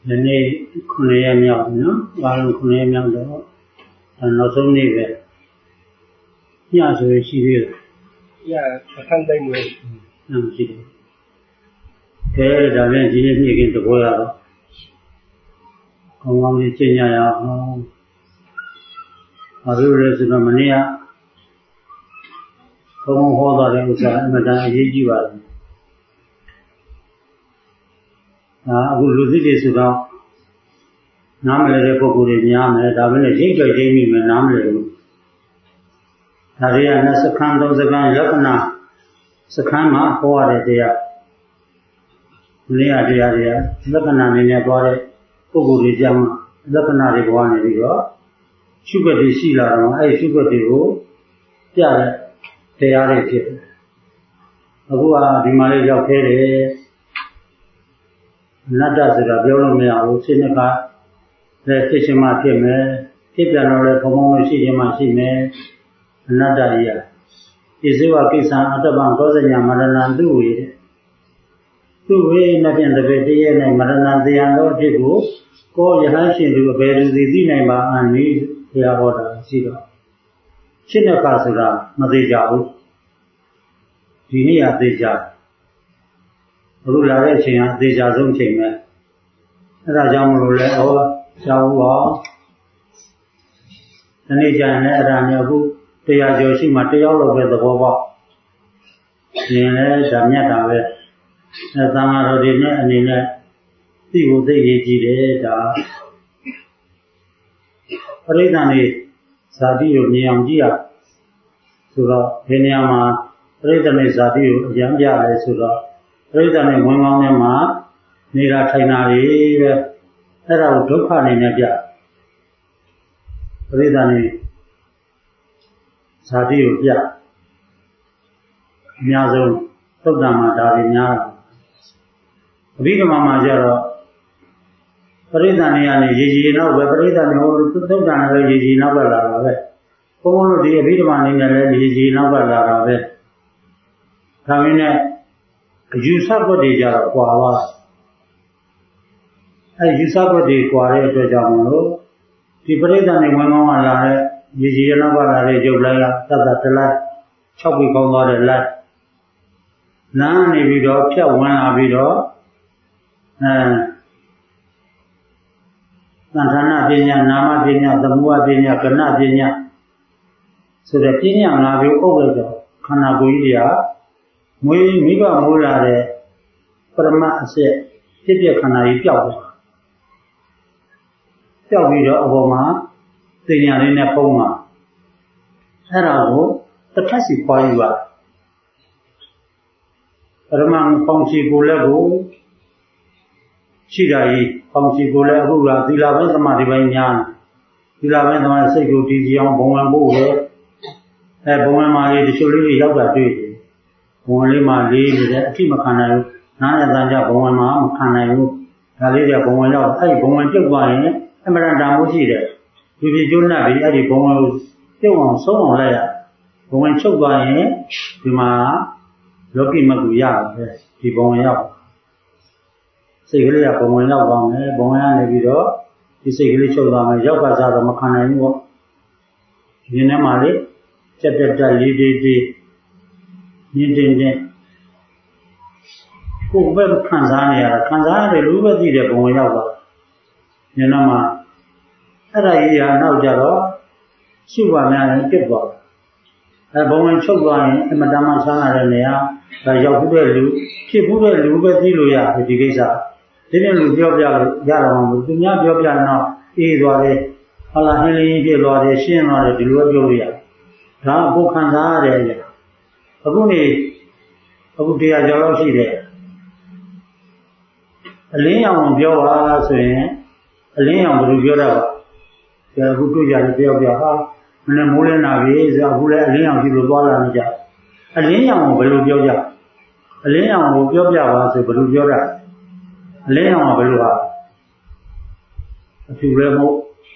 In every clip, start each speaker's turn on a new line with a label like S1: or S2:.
S1: ဒီနေ့9ရက်မြောက်နော်ဘာလို့9ရက်မြောက်တော့နောက်ဆုံးနေ့ပဲညဆိုရင်ရှိသေးတယ်
S2: ညအခန်းတိုင်းဝင်
S1: ရှိတယ်ကဲဒါပြန်ဒီနေ့နေ့ကတဘောရတော့ကောင်းကောင်းလေးကျင့်ကြရအောင်ဘာလို့လဲဆိုတော့မနေ့ကဘုံဟောသွားတဲ့ဥစ္စာအမှန်တန်အရေးကြီးပါတယ်အခုလူသိတွေဆိုတော့နားမလည်တဲ့ပုဂ္ဂိုလ်တွေများမယ်ဒါပဲနဲ့ရိတ်ကြိုက်သိမိမယ်နားမလည်ဘူးဒါတွေကနဲ့စခန်း3စခန်းလက္ခဏာစခန်းမှာဟောရတဲ့တရားနေရာတရားတွေကလက္ခဏာနေနဲ့သွားတဲ့ပုဂ္ဂိုလ်တွေကြောင့်လက္ခဏာတွေပေါ်နေပြီးတော့ရှုပ်ွက်တွေရှိလာတော့အဲ့ဒီရှုပ်ွက်တွေကိုပြတဲ့တရားတွေဖြစ်တယ်အခုကဒီမှာလေးရောက်ခဲ့တယ်အနတ္တဆိုတာပြောလို့မရဘူးစိတ်နဲ့ကလည်းဖြစ်ခြင်းမှဖြစ်မယ်ဖြစ်ပြန်တော့လည်းဘုံဘုံလို့ရှိခြင်းမှရှိမယ်အနတ္တကြီးရဣဇဝကိစ္စအတ္တပံသောဇညာမရဏံသူဝေသူဝေနဖြင့်တပည့်တည်းရဲ့မရဏံတရားတော်အဖြစ်ကိုကိုယဟန်ရှင်သူအဘယ်သူသိနိုင်ပါအံ့နည်းဘုရားဟောတာရှိတော့ရှင်းတဲ့ခါဆိုတာမသိကြဘူးဒီနေ့အသေးကြအခုလာတဲ့အချိန်ကအသေးကြဆုံးအချိန်ပဲအဲဒါကြောင့်မလို့လဲဟောရှားဘူးပါဒီနေ့ကျရင်လည်းအဲ့ဒါမျိုးအခုတရားကျော်ရှိမှတယောက်လောက်ပဲသဘောပေါက်ရင်လည်းဒါမြတ်တာပဲအဲသံဃာတော်တွေနဲ့အနေနဲ့သိဖို့သိရေးကြည့်တယ်ဒါပရိသတ်တွေဇာတိကိုမြင်အောင်ကြည့်ရဆိုတော့ဒီနေရာမှာပရိသတ်တွေဇာတိကိုအရန်ပြလဲဆိုတော့ပရိသတ်တွေဝင်ကောင်းထဲမှာနေတာထိုင်တာတွေပဲအဲ့ဒါကိုဒုက္ခအနေနဲ့ပြပရိသတ်တွေဇာတိကိုပြအများဆုံးသုတ္တမှာဒါတွေများတာအဘိဓမ္မာမှာကျတော့ပရိသတ်တွေကနေရေကြီးနောက်ပဲပရိသတ်တွေဟိုသုတ္တနဲ့လည်းရေကြီးနောက်ကလာတာပဲဘုန်းဘုန်းတို့ဒီအဘိဓမ္မာနေနဲ့လည်းရေကြီးနောက်ကလာတာပဲဒါမင်းနဲ့အယူဆဘတ်တွေကြတော့ကွာသွားအဲယူဆဘတ်တွေကွာတဲ့အတွက်ကြောင့်မလို့ဒီပရိသတ်တွေဝင်ကောင်းလာတဲ့ရေကြီးနောက်ကလာတဲ့ရုပ်လိုက်ကသတ်တလိုက်6ပြီကောင်းသွားတဲ့လိုက်နားနေပြီးတော့ဖြတ်ဝင်လာပြီးတော့သံဌာနပညာနာမပညာသမုဟပညာကဏပညာဆိုတဲ့ပညာ၅မျိုးအုပ်လိုက်တော့ခန္ဓာကိုယ်ကြီးတွေကမွေးမိဘမိုးလာတဲ့ပရမတ်အစစ်ဖြစ်ပြခန္ဓာကြီးပျောက်သွားပျောက်ပြီးတော့အပေါ်မှာသိညာလေးနဲ့ပုံမှာအဲ့ဒါကိုတစ်ထပ်စီခွာယူပါပရမတ်ပေါင်းချီကိုလည်းကိုရှိတာကြီးပေါင်းချီကိုလည်းအခုကသီလပိုင်းသမာဓိပိုင်းညာသီလပိုင်းသမာဓိစိတ်ကိုတည်ကြည်အောင်ဘုံဝင်ဖို့ပဲဘုံဝင်မှာလေးတချို့လေးတွေရောက်တာတွေ့တယ်ဘုံလေးမှာလေးနေတဲ့အထိမခံနိုင်ဘူးနားနဲ့တန်ကြဘုံဝင်မှာမခံနိုင်ဘူးဒါလေးကဘုံဝင်ရောက်အဲ့ဒီဘုံဝင်ပြုတ်သွားရင်အမှန်တန်မှုရှိတယ်ဒီပြကျွတ်နှပ်ပြီးအဲ့ဒီဘုံဝင်ကိုပြုတ်အောင်ဆုံးအောင်လိုက်ရဘုံဝင်ချုပ်သွားရင်ဒီမှာလောကီမကူရတယ်ဒီဘုံဝင်ရောက်စိတ်ကလေးကဘုံဝင်ရောက်သွားမယ်ဘုံဝင်ကနေပြီးတော့ဒီစိတ်ကလေးချုပ်သွားမယ်ရောက်ကစားတော့မခံနိုင်ဘူးပေါ့ဒီနေ့မှလေကြက်တက်လေးလေးလေးမြင်တင်တဲ့ကိုယ်ပဲခံစားနေရတာခံစားရတယ်လူပဲသိတယ်ဘုံဝင်ရောက်တော့ညနေမှာအဲ့ဒါကြီးကနောက်ကြတော့ရှုပါများရင်ပြစ်သွားတယ်ဘုံဝင်ချုပ်သွားရင်အမတမဆန်းလာတဲ့နေရာဒါရောက်ဘူးတဲ့လူဖြစ်ဘူးတဲ့လူပဲသိလို့ရတယ်ဒီကိစ္စဒီနေ့လူပြောပြလို့ရတော့မှမဟုတ်သူများပြောပြတော့အေးသွားတယ်ဟလာဟင်းလေးပြစ်သွားတယ်ရှင်းသွားတယ်ဒီလိုပဲပြောလို့ရတယ်ဒါကကိုယ်ခံစားရတဲ့အရာအခုတရားကြော်လို့ရှိတယ်အလင်းရောင်ပြောပါဆိုရင်အလင်းရောင်ဘယ်လိုပြောတာပါဒါအခုတွေ့ကြတယ်ပြောပြဟာမနေ့မိုးလင်းလာပြီဆိုအခုလည်းအလင်းရောင်ကြည့်လို့သွားလာနေကြအလင်းရောင်ကိုဘယ်လိုပြောကြအလင်းရောင်ကိုပြောပြပါဆိုဘယ်လိုပြောတာအလင်းရောင်ကဘယ်လိုဟာအဖြူလည်းမဟုတ်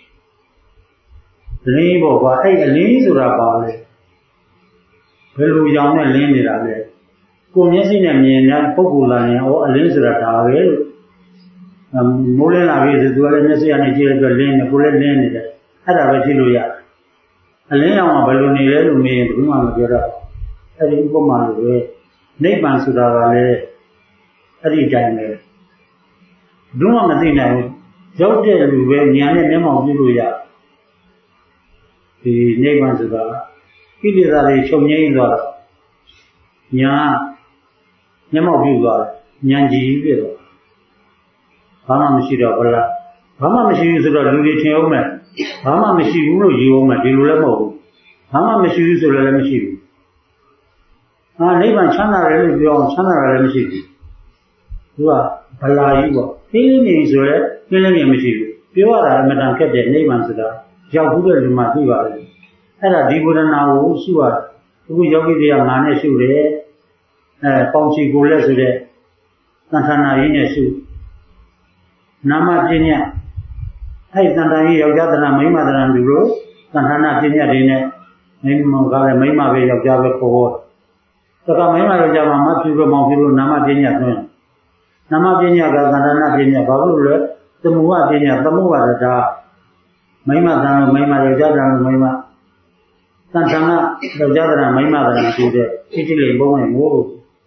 S1: လင်းပေါ့ကွာအဲ့အလင်းဆိုတာပါလေဘယ်လိုရောင်နဲ့လင်းနေတာလဲကိုမျက်စိနဲ့မြင်တဲ့ပုဂ္ဂိုလ်လာရင်အလင်းဆိုတာဒါပဲလို့မိုးလင်းလာပြီဆိုသူကလည်းမျက်စိကနေကြည့်လိုက်တော့လင်းနေကိုလည်းလင်းနေတယ်အဲ့ဒါပဲကြည့်လို့ရတယ်အလင်းရောင်ကဘယ်လိုနေလဲလို့မေးရင်ဘယ်သူမှမပြောတော့အဲ့ဒီဥပမာလိုပဲနိဗ္ဗာန်ဆိုတာကလည်းအဲ့ဒီတိုင်းပဲဘယ်သူမှမသိနိုင်ဘူးရောက်တဲ့လူပဲညာနဲ့မျက်မှောက်ပြုလို့ရဒီနိဗ္ဗာန်ဆိုတာကိလေသာတွေချုပ်ငြိမ်းသွားတော့ညာမျက်မှောက်ပြုသွားတယ်ဉာဏ်ကြည်ပြည့်တော့ဘာမှမရှိတော့ဘူးလားဘာမှမရှိဘူးဆိုတော့လူတွေထင်အောင်မယ်ဘာမှမရှိဘူးလို့ယူအောင်မယ်ဒီလိုလည်းမဟုတ်ဘူးဘာမှမရှိဘူးဆိုလည်းမရှိဘူးနိဗ္ဗာန်ချမ်းသာတယ်လို့ပြောအောင်ချမ်းသာတယ်လည်းမရှိဘူးသူကဗလာကြီးပေါ့သိနေဆိုရဲသိလည်းမရှိဘူးပြောရတာအမှန်တန်ခက်တဲ့နိဗ္ဗာန်ဆိုတာရောက်ဘူးတဲ့လူမှသိပါလေအဲ့ဒါဒီဘုဒ္ဓနာကိုရှုရအခုယောဂီတွေကငါနဲ့ရှုတယ်ပေါင်ချီကိုလက်ဆိုတဲ့သံဌာနာကြီးနဲ့ရှုနာမပညာအဲ့သံဌာနာကြီးယောက်ျားတဏ္ဍမိန်းမတဏ္ဍလူလို့သံဌာနာပညာတွေနဲ့မိန်းမကလည်းမိန်းမပဲယောက်ျားပဲခေါ်တခါမိန်းမယောက်ျားမှာမဖြူလို့မောင်ဖြူလို့နာမပညာသွင်းနာမပညာကသံဌာနာပညာဘာလို့လဲသမုဟပညာသမုဟရတာမိန်းမတဏ္ဍမိန်းမယောက်ျားတဏ္ဍမိန်းမသံဌာနာယောက်ျားတဏ္ဍမိန်းမတဏ္ဍဆိုတဲ့ဣတိလိဘုံနဲ့မို့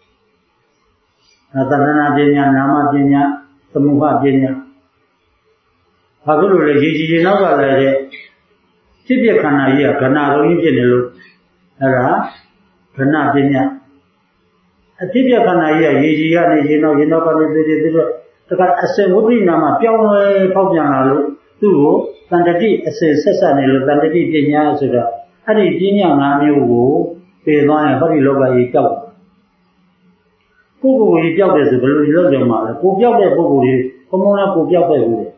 S1: သံဌာနာပညာနာမပညာသမုဟပညာဘာဖြစ်လို့လဲရည်ကြည်ရင်နောက်ကလည်းတဲ့ဖြစ်ပြခန္ဓာကြီးကခဏလုံးကြီးဖြစ်နေလို့အဲ့ဒါခဏပညာအဖြစ်ပြခန္ဓာကြီးကရည်ကြည်ကနေရင်နောက်ကနေသိတော့တခါအစင်ဝိပရိနာမပြောင်းလဲဖောက်ပြန်လာလို့သူ့ကိုတန်တတိအစင်ဆက်ဆက်နေလို့တန်တတိပညာဆိုတော့အဲ့ဒီပညာ၅မျိုးကိုပြေသွားရင်ဟောဒီလောကကြီးကြောက်ပုဂ္ဂိုလ်ကြီးကြောက်တယ်ဆိုဘယ်လိုလုပ်ကြမှာလဲကိုကြောက်တဲ့ပုဂ္ဂိုလ်ကြီးဘုံဘုံကကိုကြောက်တဲ့ဘူးလေ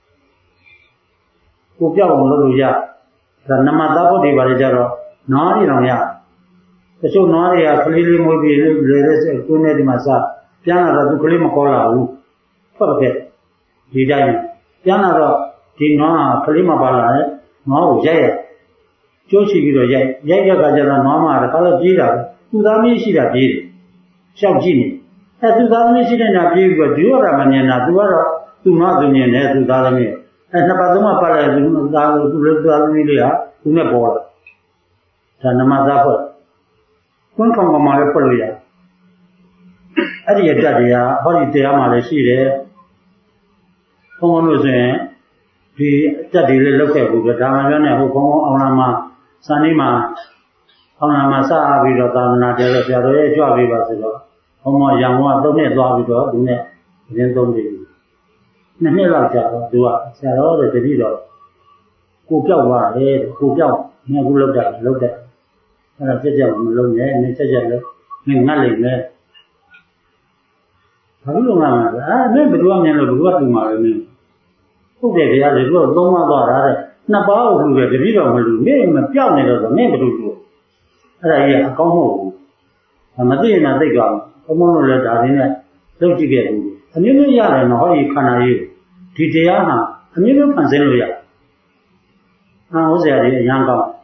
S1: ကိုကြောက်အောင်လုပ်လို့ရဒါနမသဘုဒ္ဓေပါလေကြတော့နွားတွေတော့ရတချို့နွားတွေကကလေးလေးမွေးပြီးလေတဲ့ကိုနဲ့ဒီမှာစပြန်လာတော့သူကလေးမခေါ်လာဘူးဟုတ်ကဲ့ဒီတိုင်းပြန်လာတော့ဒီနွားကလေးမပါလာတယ်နွားကိုရိုက်ရကျိုးချပြီးတော့ရိုက်တဲ့အခါကျတော့နွားမကလည်းပြေးတာသူသားမင်းရှိတာပြေးတယ်ရှောက်ကြည့်နေသူသားသမီးရှိတဲ့နာပြေးပြီးတော့ဒီရမမြင်တာသူကတော့သူ့မသူမြင်တယ်သူသားသမီးနှစ်ပတ်သုံးပတ်ပတ်လိုက်သူသားသူလည်းသားသမီးလေးဟာသူနဲ့ပေါ်လာဒါနမသားဖွဲ့ကွန်းခေါင်ကမှလည်းဖွဲ့လို့ရအဲ့ဒီအတက်တရားဟောဒီတရားမှလည်းရှိတယ်ဘုံဘုံလို့ဆိုရင်ဒီအတက်တွေလည်းလောက်ခဲ့ဘူးဒါမှပြောနေဟိုဘုံဘုံအောင်လာမှာစံနေမှာအောင်လာမှာစအားပြီးတော့သာသနာတရားဆရာတော်ရဲ့ကြွပေးပါဆိုတော့ဘုံဘုံရံဘုံက3နှစ်သွားပြီးတော့ဒီနဲ့ရင်း3နှစ်2နှစ်လောက်ကြာတော့သူကဆရာတော်တဲ့တတိတော်ကိုပြောက်သွားတယ်ကိုပြောက်ငါကူလောက်တယ်အဲ့ဒါကြက်ကြက်မလုံးနဲ့နင်းကြက်ကြက်လို့နင်းငတ်လိုက်မယ်ဘာလို့ငါမှာလဲမင်းဘယ်သူကမြင်လို့ဘယ်သူကတူမှာလဲမင်းဟုတ်တယ်ဗျာလေသူက3ပါးသွားတာတဲ့2ပါးကိုလူပဲတတိတော်မလူမင်းမပြောက်နေတော့မင်းဘယ်သူတူအဲ့ဒါကြီးအကောင်းမဟုတ်ဘူးမသိရင်တော့သိကြအောင်ဘုံဘုံလို့လည်းဒါရင်းနဲ့လုပ်ကြည့်ခဲ့ဘူးအမျိုးမျိုးရတယ်နော်ဟောဒီခန္ဓာကြီးဒီတရားဟာအမျိုးမျိုးဖန်ဆင်းလို့ရဟုတ်ဆရာကြီးအရန်ကောင်း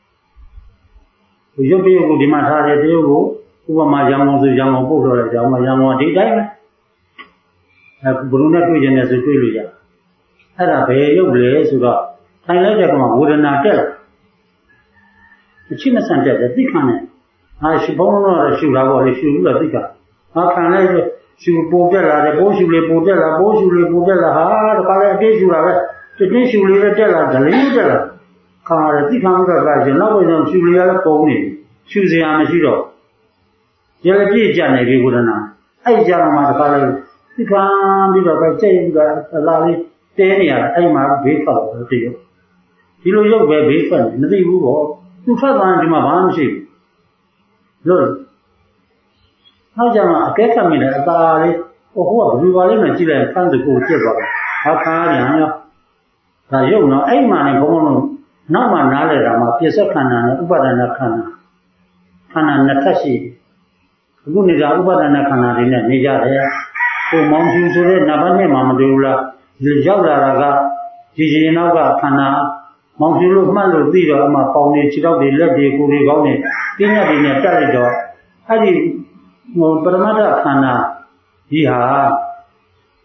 S1: ရုပ်တရုပ်ကိုဒီမှာထားတယ်တရုပ်ကိုဥပမာရံကုန်ဆိုရံကုန်ပို့တော့တယ်ကြောင်းမှာရံကုန်ဒီတိုင်းပဲဘုရုနဲ့တွေ့ကျင်တယ်ဆိုတွေ့လို့ရအဲ့ဒါဘယ်ရုပ်လဲဆိုတော့ထိုင်လိုက်တဲ့ကောင်ဝေဒနာတက်လာအချင်းမဆန်တက်တယ်သိခံတယ်ရှုဘုံတော့ရှုတာပေါ့လေရှုလို့တော့သိခံခံလိုက်ရှုပိုတက်လာတယ်ပိုးရှုလေးပိုတက်လာပိုးရှုလေးပိုတက်လာဟာတခါလေအတေးရှုတာပဲတင်းရှုလေးလည်းတက်လာဒလင်းတက်လာခါရသိခံမှုတော့ကကျနောက်ပိုင်းကျရှုလေးရလည်းပုံနေရှုစရာမရှိတော့ရလည်းပြည့်ကြနေပြီဘုရားနာအဲ့ကြတော့မှတခါလေသိခံပြီးတော့ပဲကြိတ်ပြီးတော့လာလေးတဲနေရတာအဲ့မှာဘေးထွက်တော့တည်ရုပ်ဒီလိုရုပ်ပဲဘေးထွက်မသိဘူးပေါ့သူထွက်သွားရင်ဒီမှာဘာမှမရှိဘူးလို့နောက်ကြမှာအကဲခတ်မိတယ်အသာလေးဟိုကဘယ်လိုပါလဲမှကြည့်လိုက်ဖမ်းသူကိုပြက်သွားတယ်ဟာခါပြန်ရောဒါရုပ်နော်အဲ့မှာနေဘုံဘုံလို့နောက်မှနားလဲတာမှာပြစ္ဆခန္ဓာနဲ့ဥပါဒနာခန္ဓာနှစ်ထပ်ရှိအခုနေတာဥပါဒနာခန္ဓာတွေနဲ့နေကြတယ်ဟိုမောင်ဖြူဆိုတဲ့နံပါတ်2မှာမတွေ့ဘူးလားဒီရောက်လာတာကကြည်ရင်နောက်ကခန္ဓာမောင်ဖြူလို့မှတ်လို့သိတော့အမှပေါင်နေခြေထောက်တွေလက်တွေကိုယ်တွေကောင်းနေပြင်းရတွေနဲ့တက်လိုက်တော့အဲ့ဒီပရမတ္ထခန္ဓာကြီးဟာ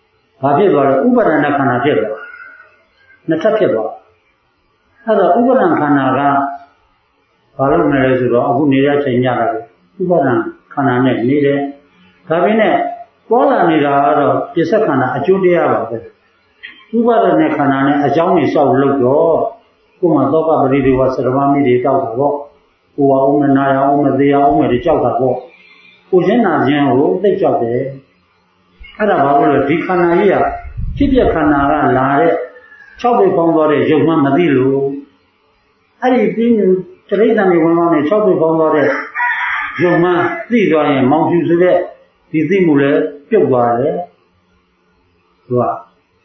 S1: ဘာဖြစ်သွားလဲဥပါဒณခန္ဓာဖြစ်သွားနှစ်ထပ်ဖြစ်သွားအဲ့တော့ဥပါဒณခန္ဓာကဘာလို့မလဲဆိုတော့အခုနေရချိန်ညတာဥပါဒณခန္ဓာနဲ့နေတယ်ဒါပေမဲ့ပေါ်လာနေတာကတော့ပစ္စခန္ဓာအကျိုးတရားပါပဲဥပါဒณခန္ဓာနဲ့အကြောင်းကြီးဆောက်လုပ်တော့ကိုယ်မှာသောကပရိဒီဝသရမမိတွေတောက်တာပေါ့ကိုယ်အောင်မနာရအောင်မသေးအောင်မတွေကြောက်တာပေါ့ကိုယ်ချင်းနာခြင်းကိုသိကြောက်တယ်အဲ့ဒါဘာလို့လဲဒီခန္ဓာကြီးကဖြစ်ပြခန္ဓာကလာတဲ့6ပိတ်ပေါင်းသွားတဲ့ရုပ်မှမသိလို့အဲ့ဒီပြီးတိရစ္ဆာန်တွေဝင်ပေါင်းနဲ့6ပိတ်ပေါင်းသွားတဲ့ရုပ်မှသိသွားရင်မောင်ဖြူဆိုတဲ့ဒီသိမှုလည်းပြုတ်သွားတယ်သူက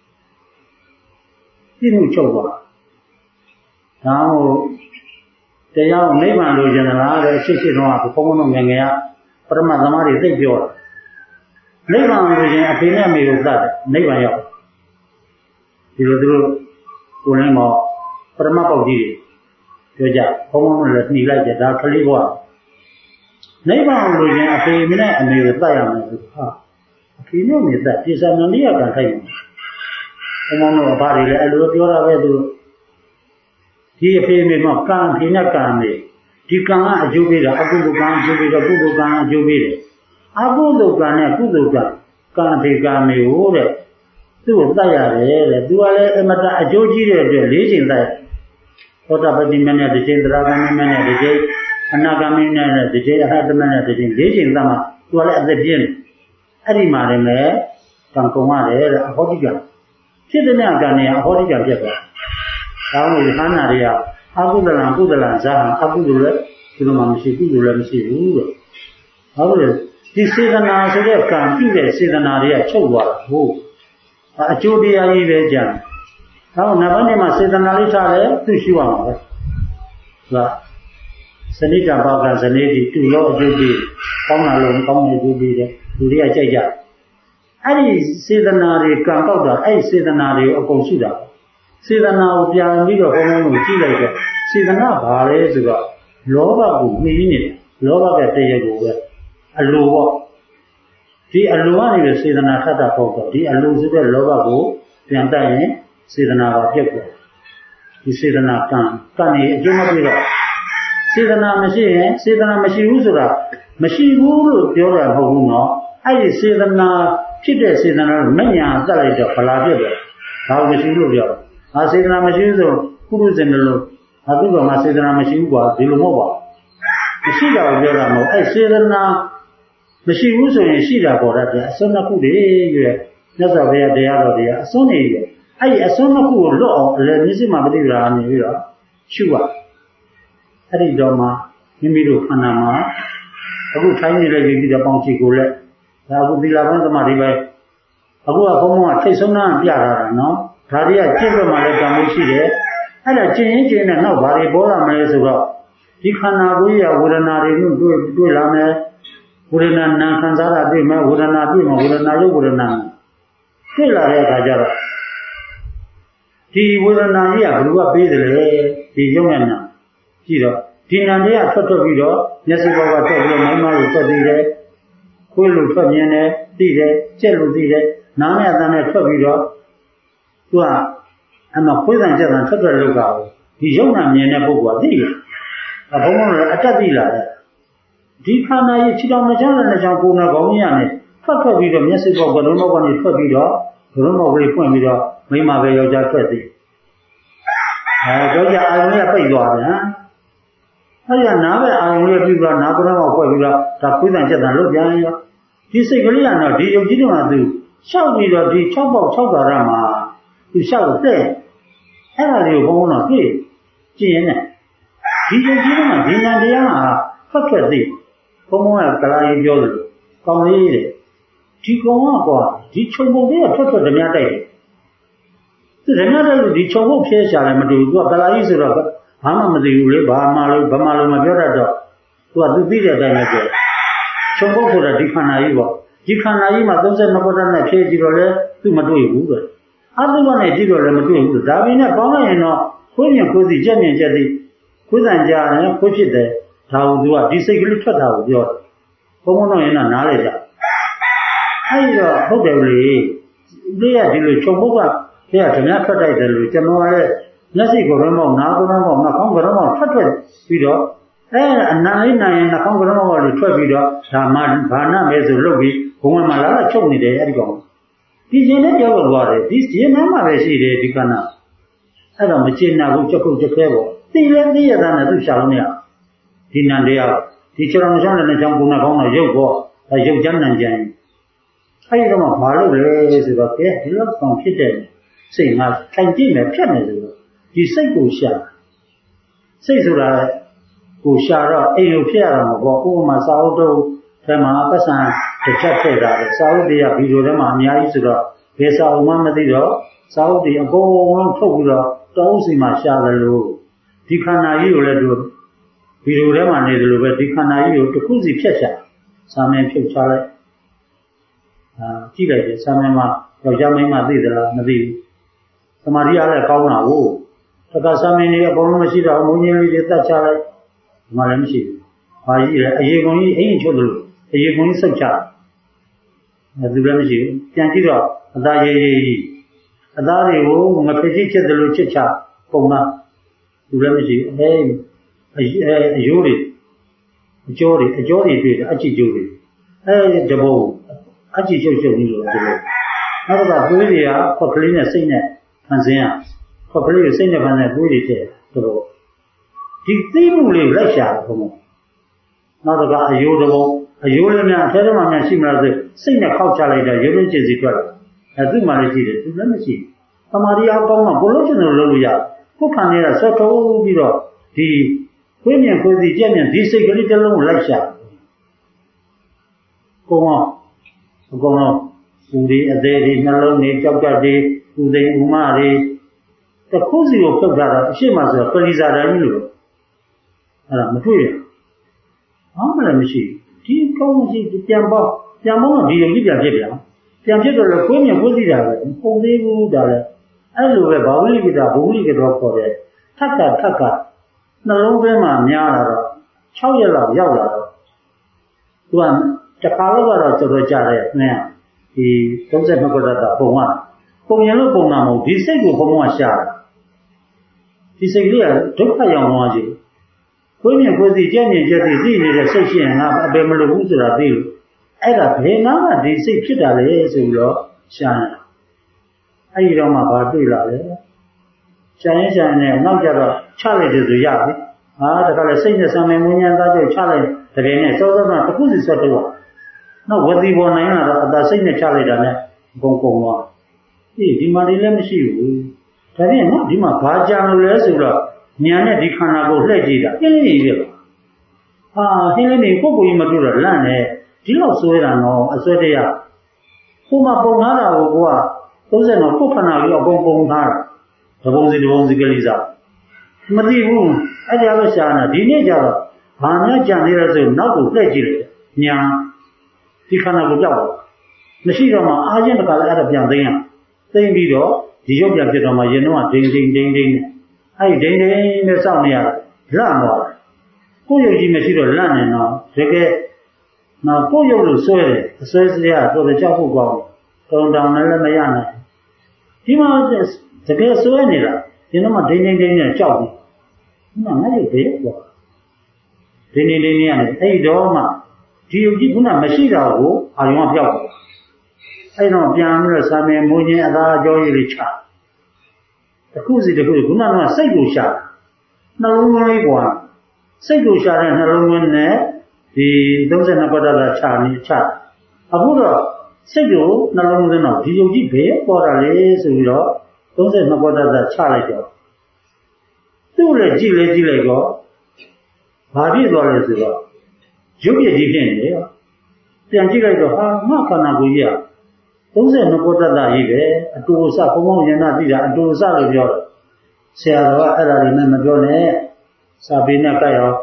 S1: သိမှုချုပ်သွားဒါမို့တရားနိဗ္ဗာန်လိုချင်သလားတဲ့ရှစ်တော့ဘုန်းဘုန်းတို့ငယ်ငယ်ကပရမတ်သမားတွေသိပြောတာနိဗ္ဗာန်လိုချင်အဖေနဲ့အမေကိုသတ်တယ်နိဗ္ဗာန်ရောက်ဒီလိုသူတို့ကိုယ်လည်းမောပရမတ်ပေါက်ကြီးတွေပြောကြဘုန်းဘုန်းတို့လည်းနှီးလိုက်ကြဒါခလေးဘွားနိဗ္ဗာန်လိုချင်အဖေနဲ့အမေကိုသတ်ရမယ်ဆိုဟာအဖေနဲ့အမေသတ်ပြေစာနန္ဒီယကံထိုက်တယ်ဘုန်းဘုန်းတို့အဘတွေလည်းအဲ့လိုပြောတာပဲသူဒီအဖေအမေကကံဖေနဲ့ကံမေဒီကံကအကျိုးပေးတာအကုသိုလ်ကံအကျိုးပေးတော့ကုသိုလ်ကံအကျိုးပေးတယ်အကုသိုလ်ကံနဲ့ကုသိုလ်ကံကံဖေကံမေဟိုတဲ့သူ့ကိုတတ်ရတယ်တဲ့သူကလည်းအမတအကျိုးကြီးတဲ့အတွက်၄ချိန်တတ်သောတာပတိမနဲ့တစ်ချိန်သရဂံမနဲ့တစ်ချိန်အနာဂံမနဲ့တစ်ချိန်အဟတမနဲ့တစ်ချိန်၄ချိန်တတ်မှသူကလည်းအသက်ပြင်းအဲ့ဒီမှာလည်းကံကုန်ရတယ်တဲ့အဟောတိကဖြစ်တဲ့ကံနဲ့အဟောတိကပြတ်သွားဒါမှမဟုတ်ခန္ဓာတွေကအကုသလံကုသလံဇာဟံအကုသိုလ်လည်းဒီလိုမှမရှိကုသိုလ်လည်းမရှိဘူးတဲ့ဘာလို့လဲဒီစေတနာဆိုတဲ့ကံပြုတဲ့စေတနာတွေကချုပ်သွားတာဟုတ်အကျိုးတရားကြီးပဲကြံဒါမှနောက်ပိုင်းမှာစေတနာလေးထားတယ်သူရှိရမှာပဲဒါစနိကဘာကဇနေတိတူလို့အကျိုးပြီးကောင်းတာလို့ကောင်းတဲ့အကျိုးပြီးတယ်လူတွေကကြိုက်ကြအဲ့ဒီစေတနာတွေကံပေါက်တာအဲ့ဒီစေတနာတွေအကုန်ရှိတာစေတနာကိုပြန်ပြီးတော့ဘုန်းဘုန်းကိုကြည့်လိုက်တော့စေတနာဘာလဲဆိုတော့လောဘကိုနှီးနေတယ်လောဘကတည်းကိုပဲအလိုပေါ့ဒီအလိုကနေပြီးစေတနာထပ်တာပေါ့တော့ဒီအလိုဆိုတဲ့လောဘကိုပြန်တတ်ရင်စေတနာကပြတ်သွားဒီစေတနာကံနေအကျိုးမပြတော့စေတနာမရှိရင်စေတနာမရှိဘူးဆိုတာမရှိဘူးလို့ပြောတာမဟုတ်ဘူးနော်အဲ့ဒီစေတနာဖြစ်တဲ့စေတနာကိုမညာတတ်လိုက်တော့ဗလာပြတ်တယ်ဒါမရှိဘူးလို့ပြောတယ်စေတနာမရှိဘူးဆိုကုရုဇင်လို့သူ့ကမှစေတနာမရှိဘူးကွာဒီလိုမဟုတ်ပါဘူးမရှိတာကိုပြောတာမဟုတ်အဲ့စေတနာမရှိဘူးဆိုရင်ရှိတာပေါ်တတ်တယ်အစွန်းနှစ်ခုတွေရဲ့မြတ်စွာဘုရားတရားတော်တွေကအစွန်းနေရဲ့အဲ့ဒီအစွန်းနှစ်ခုကိုလွတ်အောင်အလယ်မျက်စိမှမသိတာနေပြီးတော့ရှုပါအဲ့ဒီတော့မှမိမိတို့ခန္ဓာမှာအခုထိုင်းနေတဲ့ပြည်ပြည်ပေါင်းချီကိုလည်းဒါအခုသီလပန်းသမာဓိပဲအခုကဘုံဘုံကထိတ်ဆုံးနှံပြထားတာနော်ဒါတွေကကျင့်လို့မှလည်းတန်ဖို့ရှိတယ်အဲ့ဒါကျင့်ရင်ကျင့်နဲ့နောက်ဘာတွေပေါ်လာမလဲဆိုတော့ဒီခန္ဓာကိုယ်ရဝေဒနာတွေနဲ့တွေ့လာမယ်ဝေဒနာနာခံစားတာတွေ့မယ်ဝေဒနာတွေ့မယ်ဝေဒနာရုပ်ဝေဒနာတွေ့လာတဲ့အခါကျတော့ဒီဝေဒနာကြီးကဘယ်လိုကပေးတယ်လဲဒီရုပ်နဲ့နာကြည့်တော့ဒီနာတွေကထွက်ပြီးတော့မျက်စိဘောကထွက်ပြီးတော့မိန်းမလို့ထွက်ပြီးတယ်ခွေးလို့ထွက်မြင်တယ်သိတယ်ကြက်လို့သိတယ်နားနဲ့အသံနဲ့ထွက်ပြီးတော့သူကအမှခွေးတန်ကြက်တန်ထွက်တဲ့လောက်ကဒီရုပ်နာမြင်တဲ့ပုဂ္ဂိုလ်ကသိတယ်ဘုံဘုံလည်းအတက်သိလာတယ်ဒီခန္ဓာကြီးခြေတော်မချမ်းတဲ့ကြောင့်ကိုယ်နဲ့ခေါင်းကြီးရနေထွက်ပြီးတော့မျက်စိဘောကလုံးဘောကနေထွက်ပြီးတော့ဘလုံးဘောကလေးဖွင့်ပြီးတော့မိန်းမပဲယောက်ျားထွက်သည်ယောက်ျားအာရုံလေးပိတ်သွားတယ်အဲ့ဒါနားပဲအာရုံလေးပြီးတော့နားကလေးဘောဖွင့်ပြီးတော့ဒါခွေးတန်ကြက်တန်လုတ်ပြန်ရောဒီစိတ်ကလေးကတော့ဒီယုတ်ကြီးတွေကသူလျှောက်ပြီးတော့ဒီ6ပေါက်6ကာရမှာသူလျှောက်တဲ့အဲ့ဒါလေးကိုဘုံဘုံတော့ကြည့်ရင်ねဒီယုတ်ကြီးတွေကဒီဉာဏ်တရားမှာဖတ်သိဘုံဘုံကကလာကြီးပြောတယ်ကောင်းလေးတဲ့ဒီကောင်ကကွာဒီခြုံပုတ်လေးကထွက်ဓမြတိုက်တယ်သူဓမြတိုက်လို့ဒီခြုံပုတ်ဖြဲရှာလည်းမတူဘူးသူကကလာကြီးဆိုတော့ဘာမှမသိဘူးလေဘာမှလို့မပြောတတ်တော့သူသိတဲ့အတိုင်းပဲပြောခြုံပုတ်ဆိုတာဒီခန္ဓာကြီးပေါ့ဒီခန္ဓာကြီးမှာ32ပါးနဲ့ဖြဲကြည့်တော့လေသူမတွေ့ဘူးတဲ့အတုပနဲ့ကြည့်တော့လည်းမတွေ့ဘူးဒါပေမဲ့ပေါင်းလိုက်ရင်တော့ခွေးမြင်ခွေးစီကြက်မြင်ကြက်စီခွေးတန်ကြတယ်ခွေးဖြစ်တယ်ဒါကိုသူကဒီစိတ်ကလေးထွက်တာကိုပြောတယ်ဘုံဘုံတော့ရင်တော့နားလေကြအဲ့တော့ဟုတ်တယ်လေဒီရဒီလိုချုပ်ဖို့ကဒီကဓမြထွက်တိုက်တယ်လို့ကျွန်တော်ကလည်းမျက်စိကိုယ်တော့မောက်နားကိုယ်တော့မောက်နှာခေါင်းကိုယ်တော့မောက်ထွက်ပြီးတော့အနာလေးနိုင်ရင်နှာခေါင်းကိုယ်တော့မောက်လို့ထွက်ပြီးတော့ဒါမှဘာနာမဲဆိုလုပ်ပြီးဘုံမှာလာတော့ချုပ်နေတယ်အဲ့ဒီကောင်ဒီရှင်နဲ့ပြောလို့သွားတယ်ဒီရှင်နားမှာပဲရှိတယ်ဒီကနာအဲ့တော့မကျေနပ်ဘူးချက်ခုတ်ချက်ခဲပေါ့သိလဲသိရတာနဲ့သူရှာလို့မရဒီနန္တရားဒီခြေတော်ရှောင်းတဲ့ကြောင့်ဘုံနာကောင်းတော့ရုပ်ပေါ့ရုပ်ကြမ်းနံကြမ်းအဲ့ဒီတော့မှဘာလို့လဲဆိုတော့ကဲဒီလောက်ကောင်ဖြစ်တဲ့စိတ်ငါထိုင်ကြည့်မယ်ဖြတ်နေဆိုတော့ဒီစိတ်ကိုရှာစိတ်ဆိုတာကိုရှာတော့အိမ်ကိုဖြစ်ရတာမဟုတ်ဘူးဥပမာစာအုပ်တော့ထဲမှာပတ်စံတစ်ချက်ထည့်တာလေစာအုပ်တွေကဗီဒီယိုထဲမှာအများကြီးဆိုတော့ဘယ်စာအုပ်မှမသိတော့စာအုပ်တွေအကုန်လုံးထုတ်ပြီးတော့တောင်းစီမှာရှာတယ်လို့ဒီခန္ဓာကြီးကိုလည်းသူဗီဒီယိုထဲမှာနေတယ်လို့ပဲဒီခန္ဓာကြီးကိုတစ်ခုစီဖြတ်ရှာစာမင်းဖြုတ်ချလိုက်ကြည့်လိုက်တယ်စာမင်းမှာယောက်ျားမိန်းမသိသလားမသိဘူးသမာဓိအားလည်းကောင်းတာကိုတခါစာမင်းကြီးအကုန်လုံးမရှိတော့မုန်းကြီးလေးတွေတတ်ချလိုက်ဒီမှာလည်းမရှိဘူးဘာကြီးလဲအရေကုန်ကြီးအိမ်ချုပ်တယ်လို့အရေကုန်ကြီးဆုတ်ချသူလည်းမရှိဘူးပြန်ကြည့်တော့အသားရေးကြီးအသားတွေကိုငပိကြီးချက်တယ်လို့ချက်ချပုံမှန်သူလည်းမရှိဘူးအယိုးတွေအကျော်တွေတွေ့တယ်အကြည့်ကျိုးတွေတဘုံအကြည့်ကျုပ်နေလို့ဒီလိုနောက်ကသွေးတွေကခွက်ကလေးနဲ့စိတ်နဲ့ဖန်ဆင်းရခွက်ကလေးကိုစိတ်နဲ့ဖန်ဆင်းသွေးတွေထည့်တယ်တော့ဒီသိမှုလေးလိုက်ရှာတယ်ဘုံနောက်ကအယိုးတဘုံအယိုးလေးများအထဲထဲမှာများရှိမလားဆိုစိတ်နဲ့ခောက်ချလိုက်တာရုပ်ရင်းကျင်စီထွက်လာသူ့မှလည်းရှိတယ်သူလည်းမရှိသမာဓိအားကောင်းမှဘလို့ချင်တယ်လို့လုပ်လို့ရတယ်ကိုယ်ခံနေတာဆွတ်ထုတ်ပြီးတော့ဒီခွေးမြင်ခွေးစီကြက်မြင်ဒီစိတ်ကလေးတစ်လုံးကိုလိုက်ရှာကိုယ်အကုန်လုံးဦးတွေအသေးတွေနှလုံးတွေကြောက်ကြတွေဦးစိန်ဦးမတွေတခုစီကိုဖြုတ်ထားတာအရှိမဆိုတော့ပရိဇာတိုင်းလို့အဲ့ဒါမတွေ့ရဘာမှလည်းမရှိဒီကောင်းမရှိပြန်ပေါက်တော့ဒီလိုကြီးပြန်ဖြစ်ပြန်ဖြစ်တော့လေခွေးမြင်ခွေးစီတာပဲပုံသေးဘူးဒါလည်းအဲ့လိုပဲဘာဝိလိကိတာဘုဝိလိကတော့ခေါ်တယ်ထက်ကနှလုံးသွင်းမှာများလာတော့6ရက်လောက်ရောက်လာတော့သူကတခါတော့ကတော့တော်တော်ကြာတယ်နဲ့ဒီ32ခုတတ်တာပုံရင်လို့ပုံတာမဟုတ်ဒီစိတ်ကိုဘုံကရှာတယ်ဒီစိတ်လေးကဒုက္ခရောက်သွားကြည့်ခွေးမြင်ခွေးစီကြက်မြင်ကြက်စီသိနေတဲ့စိတ်ရှိရင်ငါအပေမလို့ဘူးဆိုတာသိလို့အဲ့ဒါဘယ်နာကဒီစိတ်ဖြစ်တာလဲဆိုပြီးတော့ရှာတယ်အဲ့ဒီတော့မှဘာတွေ့လာလဲရှာရင်နဲ့နောက်ကြတော့ချလိုက်တယ်ဆိုရပြီဒါကလည်းစိတ်နဲ့ဆံမင်းမွဉ္ဇဉ်သားကျချလိုက်တကယ်နဲ့စောစောကတစ်ခုစီဆွတ်တော့နောက်ဝတိပေါ်နိုင်လာတော့အသာစိတ်နဲ့ချလိုက်တာနဲ့ကုန်သွားဒီမှာလည်းမရှိဘူးဒါဖြင့်နော်ဒီမှာဘာကြံလို့လဲဆိုတော့ဉာဏ်နဲ့ဒီခန္ဓာကိုလှည့်ကြည့်တာဟင်းလေးတွေပါဟင်းလေးတွေကိုယ်ကြီးမတွေ့တော့လန့်နေဒီလောက်ဆွဲတာနော်အဆွဲတရားကိုမှပုံထားတာကိုက30တော့ကိုယ်ခန္ဓာကြီးအကုန်ပုံထားတာတပုံစီကလေးစားမသိဘူးအဲ့ဒါလို့ရှာနေတာဒီနေ့ကျတော့ဘာများကြံနေလဲဆိုနောက်ကိုလှည့်ကြည့်လိုက်ညာဒီခန္ဓာကိုကြောက်တော့မရှိတော့မှအားချင်းတခါလည်းအဲ့ဒါပြန်သိမ်းပြီးတော့ဒီရုပ်ပြန်ဖြစ်တော့မှရင်တော့ဒိန်နဲ့အဲ့ဒီဒိန်နဲ့စောင့်နေရတာလန့်သွားတယ်ကိုယ်ရုပ်ကြီးမရှိတော့လန့်နေတော့တကယ်နောက်ကိုယ်ရုပ်လို့ဆွဲတယ်အဆွဲစရာတော့ကြောက်ဖို့ကောင်းတယ်တောင်လည်းမရနိုင်ဒီမှာတကယ်ဆွဲနေတာဒီတော့မှဒိန်နဲ့ကြောက်ပြီဒီမှာငါ့ရုပ်ပဲပေါ့ဒိန်နဲ့ရတယ်အဲ့ဒီတော့မှဒီယုတ်ကြီးခုနမရှိတာကိုအာယုံကပြောက်တယ်အဲ့တော့ပြန်ပြီးတော့စာမင်းမွေးခြင်းအသာအကျော်ရည်လေးချတစ်ခုစီခုနကစိတ်ကိုရှာနှလုံးသွင်းလေးကွာစိတ်ကိုရှာတဲ့နှလုံးသွင်းနဲ့ဒီ32ပတ်တာချအခုတော့စိတ်ကိုနှလုံးသွင်းတော့ဒီယုတ်ကြီးဘယ်ပေါ်တာလဲဆိုပြီးတော့32ပတ်တာချလိုက်တော့သူ့လည်းကြည့်လိုက်တော့ဘာဖြစ်သွားလဲဆိုတော့ရုပ်ရည်ကြီးဖြစ်နေတယ်ပြန်ကြည့်လိုက်တော့ငါခန္ဓာကိုယ်ကြီး32ပုဒ်တတ်တာကြီးပဲအတူအဆဘုံဘုံယန္တာသိတာအတူအဆလို့ပြောတယ်ဆရာတော်ကအဲ့ဒါတွေနဲ့မပြောနဲ့စာပေနဲ့ကြိုက်ရော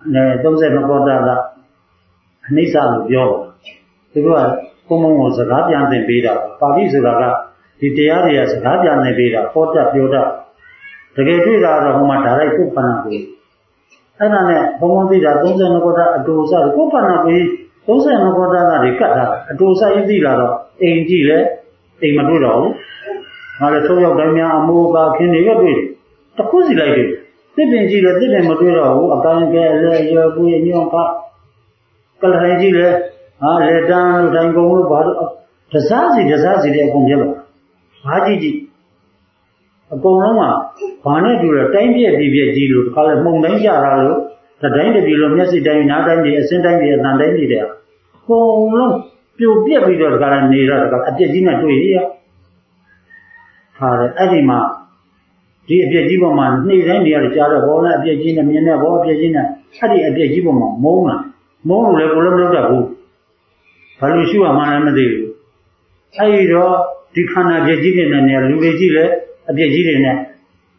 S1: 32ပုဒ်တတ်တာအနိစ္စလို့ပြောတယ်သူကဘုံဘုံကိုစကားပြန်သင်ပေးတာပါဠိဆိုတာကဒီတရားတွေကစကားပြန်သင်ပေးတာဟောတတ်ပြောတတ်တကယ်တွေ့တာတော့ဟိုမှာဒါလိုက်ကိုယ်ခန္ဓာကိုယ်အဲ့ဒါနဲ့ဘုံဘုံသိတာ32ပုဒ်တတ်အတူအဆကိုယ်ခန္ဓာကိုယ်32ဘောဓာကတွေကတ်ထားအတူဆိုင်သိလာတော့အိမ်ကြည့်လဲအိမ်မတွေ့တော့ဘူးငါလည်းသုံးယောက်တိုင်းများအမိုးပါခင်းနေပဲတွေ့တယ်တခုစီလိုက်တယ်သစ်ပင်ကြီးလည်းသစ်ပင်မတွေ့တော့ဘူးအပန်းကဲလည်းရွယ်ကူညောင်းကကလထိုင်ကြီးလည်းလက်တန်းလို့တိုင်းကုန်လို့ဘာလို့တစားစီတဲ့အကုန်ပြတ်လာဘာကြီးအကုန်လုံးကဘာနဲ့တူလဲတိုင်းပြည့်ကြီးလို့ခါလဲမှုန်တိုင်းကြတာလို့တိုင်းတပြည်လို့မျက်စိတိုင်းနားတိုင်းကြီးအစင်းတိုင်းကြီးအသံတိုင်းကြီးတဲ့အကုန်လုံးပြိုပြက်ပြီးတော့တခါလဲနေတော့တခါအပြစ်ကြီးနဲ့တွေ့ရဟာအဲ့ဒီမှာဒီအပြစ်ကြီးပေါ်မှာနှိမ့်တိုင်းနေရတယ်ကြားတော့ဘောနဲ့အပြစ်ကြီးနဲ့မြင်တဲ့ဘောအပြစ်ကြီးနဲ့အဲ့ဒီအပြစ်ကြီးပေါ်မှာမုန်းလို့လည်းကိုလည်းမလုပ်တတ်ဘူးဘာလို့ရှိရမှန်းလည်းမသိဘူးအဲ့ဒီတော့ဒီခန္ဓာပြစ်ကြီးတွေနဲ့လူတွေကြီးလည်းအပြစ်ကြီးတွေနဲ့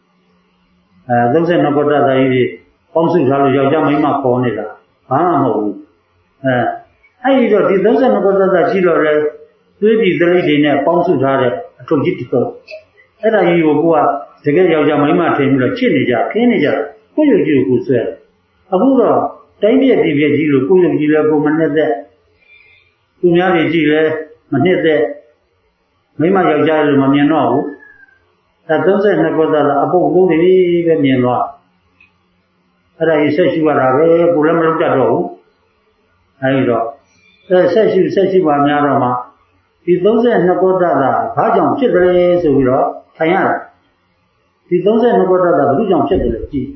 S1: 32ခုတ္တသာကြီးတွေပေါင်းစုထားလို့ယောက်ျားမိန်းမခေါ်နေတာဘာမှမဟုတ်ဘူးအဲ့ဒီတော့ဒီ32ခုတ္တသာရှိတော့လေသွေးပြည်သလိပ်တွေနဲ့ပေါင်းစုထားတဲ့အထုပ်ကြီးတစ်ခုအဲ့ဒါကြီးကိုကိုကတကယ်ယောက်ျားမိန်းမထင်ပြီးတော့ချစ်နေကြခင်းနေကြကိုယ့်ရုပ်ကြီးကိုဆွဲအခုတော့တိုင်းပြည့်ကြီးလို့ကိုယ့်ရုပ်ကြီးလည်းကိုမနှစ်သက်သူများတွေကြည့်လဲမနှစ်သက်မိမယောက်ျားလို့မမြင်တော့ဘူးအဲ32ခုသာအပုပ်လုံးတွေပဲမြင်သွားအဲ့ဒါကြီးဆက်ရှိရတာပဲကိုလည်းမလုပ်တတ်တော့ဘူးအဲဒီတော့ဆက်ရှိပါများတော့မှဒီ32ခုသာဘာကြောင့်ဖြစ်တယ်ဆိုပြီးတော့ထိုင်ရတာဒီ32ခုသာဘယ်လိုကြောင့်ဖြစ်တယ်လဲကြည့်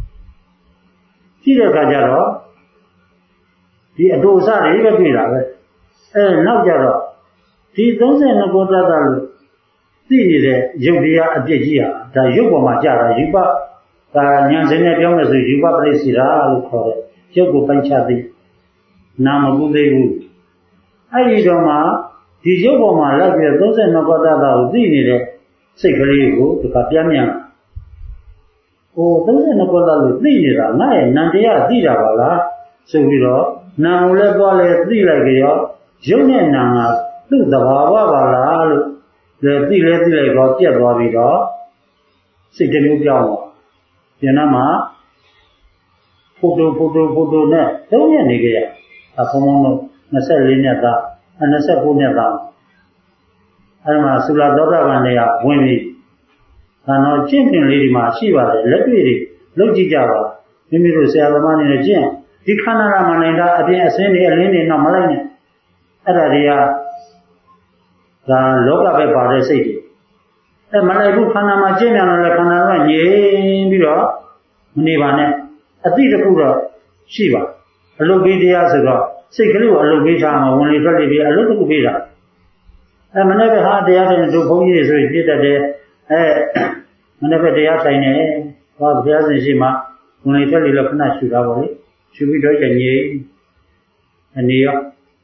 S1: တဲ့အခါကျတော့ဒီအတူအစတွေပဲတွေ့တာပဲနောက်ကြတော့ဒီ32ခုတ္တလို့သိနေတဲ့ယုတ်တရားအပြစ်ကြီးဟာဒါယုတ်ပေါ်မှာကြာတာယူပဒါဉာဏ်စင်းနဲ့ပြောမယ်ဆိုယူပပရိစ္ဆေရာလို့ခေါ်တယ်ယုတ်ကိုပိုင်းခြားသိနာမကုသိဘူးအဲ့ဒီတော့မှဒီယုတ်ပေါ်မှာလိုက်ပြီး32ခုတ္တကိုသိနေတဲ့စိတ်ကလေးကိုဒီကပြန်ပြန်32ခုတ္တလို့သိနေတာငါရဲ့နံတရားသိတာပါလားဆိုပြီးတော့နာကိုလည်းသွားလဲသိလိုက်ကြရောရုပ်နဲ့နာကသူ့သဘာဝပါလားလို့သိလိုက်တော့ပြတ်သွားပြီးတော့စိတ်တမျိုးပြောင်းသွားပြန်တော့မှဖိုတိုနဲ့3ရက်နေကြရဘုံဘုံတို့24နှစ်သား29နှစ်သားအဲ့မှာသုလာသောတာပန်တွေကဝင်ပြီးဒါတော့ကျင့်ပင်လေးဒီမှာရှိပါတယ်လက်တွေ့တွေလုပ်ကြည့်ကြပါမိမိတို့ဆရာသမားတွေနဲ့ကျင့်ဒီခန္ဓာရမနိုင်တာအပြင်အစင်းတွေအလင်းတွေတော့မလိုက်နဲ့အဲ့ဒါတွေကဒါလောကပဲပါတဲ့စိတ်တွေမလိုက်ဘူးခန္ဓာမှာကျင့်မြန်လို့ခန္ဓာကငြိမ်ပြီးတော့မနေပါနဲ့အတိတစ်ခုတော့ရှိပါအလုတ်ပေးတရားဆိုတော့စိတ်ကလေးကိုအလုတ်ပေးထားမှာဝင်လေထွက်လေပြီးအလုတ်တစ်ခုပေးတာမနေ့ကဟာတရားထိုင်တို့ဘုန်းကြီးတွေဆိုရင်ပြည့်တတ်တယ်မနေ့ကတရားထိုင်နေဟောဘုရားရှင်ရှိမှဝင်လေထွက်လေလည်းခဏရှူတာပါလေရှူပြီးတော့ကျငြိမ်အနေရော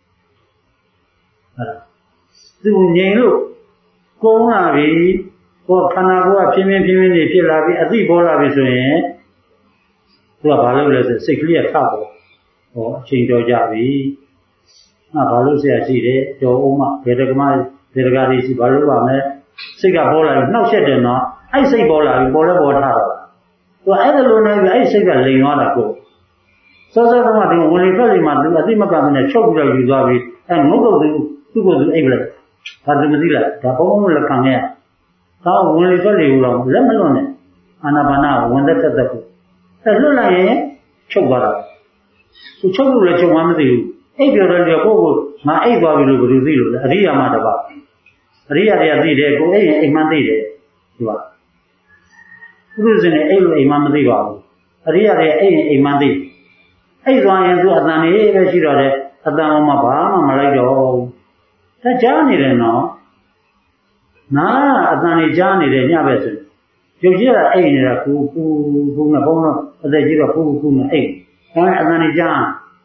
S1: သူငြိမ်လို့ကုန်းလာပြီကိုခန္ဓာကိုယ်ကဖြင်းနေဖြစ်လာပြီအသိပေါ်လာပြီဆိုရင်သူကဘာလို့လဲဆိုစိတ်ကလေးကထပေါ်အချိန်တော်ကြပြီငါဘာလို့ဆရာရှိတယ်တော်အောင်မဘယ်တက္ကမဘယ်တက္ကရာရှိဘာလို့ပါမလဲစိတ်ကပေါ်လာပြီနှောက်ရက်တယ်နော်အဲ့စိတ်ပေါ်လာပြီပေါ်လဲပေါ်ထတော့သူအဲ့ဒါလိုနေပြီအဲ့စိတ်ကလိန်သွားတာကိုစောစောကမှဒီဝင်လေထွက်လေမှာသူအသိမကမနဲ့ချုပ်ပြီးတော့ယူသွားပြီးငုတ်တော့သူ့ကိုယ်သူအိပ်လိုက်ဒါသူမသိလားဒါဘုံဘုံလက်ခံခဲ့ဒါဝင်လေထွက်လေတော့လက်မလွတ်နဲ့အာနာပါနာဝင်သက်သက်ကိုလွတ်လိုက်ရင်ချုပ်သွားတာသူချုပ်လို့လည်းချုပ်မှမသိဘူးအိပ်ပြောတယ်ကိုယ့်ကိုငါအိပ်သွားပြီလို့ဘယ်လိုသိလို့လဲအရိယာမတပါအရိယာတွေကသိတယ်ကိုအိပ်ရင်အိမ်မှသိတယ်ဒီပါပုရုဇဉ်နဲ့အိပ်လို့အိမ်မှမသိပါဘူးအရိယာတွေအိပ်ရင်အိမ်မှသိအိပ်သွားရင်သူအတန်လေးပဲရှိတော့တယ်အတန်အောင်မှဘာမှမလိုက်တော့ဒါကြားနေတယ်နော်နာအတန်လေးကြားနေတယ်ညပဲဆိုရုပ်ကြီးကအိပ်နေတာကူနဲ့ဘုံတော့အသက်ကြီးတော့ကူနဲ့အိပ်ဒါနဲ့အတန်လေးကြား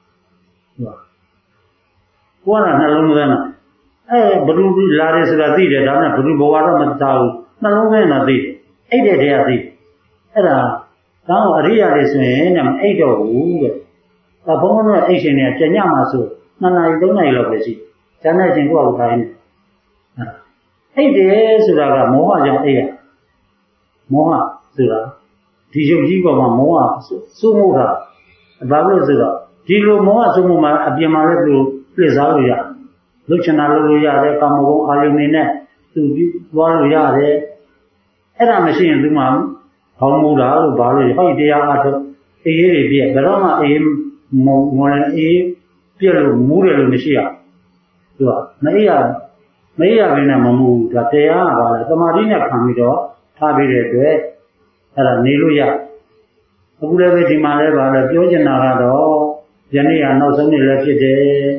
S1: ကိုယ်ကနှလုံးသွင်းတာဘ누구လာတယ်ဆိုတာသိတယ်ဒါနဲ့ဘ누구ဘဝတော့မသာဘူးနှလုံးသွင်းတာသိအိပ်တဲ့တရားသိအဲ့ဒါတော့အရိယာတွေဆိုရင်လည်းအိပ်တော့ဘူးတဲ့ဘုံတော့အိပ်ရှင်တွေကကြညမှာဆို2 နာရီ 3 နာရီလောက်ပဲရှိကျန်တဲ့ချိန်ကိုထိုင်နေအိပ်တယ်ဆိုတာကမောဟကြောင့်အိပ်ရမောဟဆိုတာဒီရုပ်ကြီးပေါ်မှာမောဟစိုးမိုးတာဘာလို့ဆိုတော့ဒီလိုမောဟစိုးမိုးမှာအပြင်မှာလည်းသူပြည့်စားလို့ရလုချနာလို့ရတယ်ကာမဂုဏ်အာယုန်နေနဲ့သူသွားလို့ရတယ်အဲ့ဒါမရှိရင်သူမှခေါင်းမူတာလို့ဘာလို့ဟောဒီတရားအားထုတ်အေးတွေပြည့်ဘယ်တော့မှအေးမော်ရင်အေးပြည့်လို့မူးတယ်လို့မရှိရသူကမအေးရဘဲနဲ့မမူးဒါတရားကပါလေသမာဓိနဲ့ခံပြီးတော့ထားပြီးတဲ့အတွက်အဲ့ဒါနေလို့ရအခုလည်းပဲဒီမှာလည်းပါလေပြောချင်တာကတော့ယနေ့ကနောက်ဆုံးနေ့လည်းဖြစ်တယ်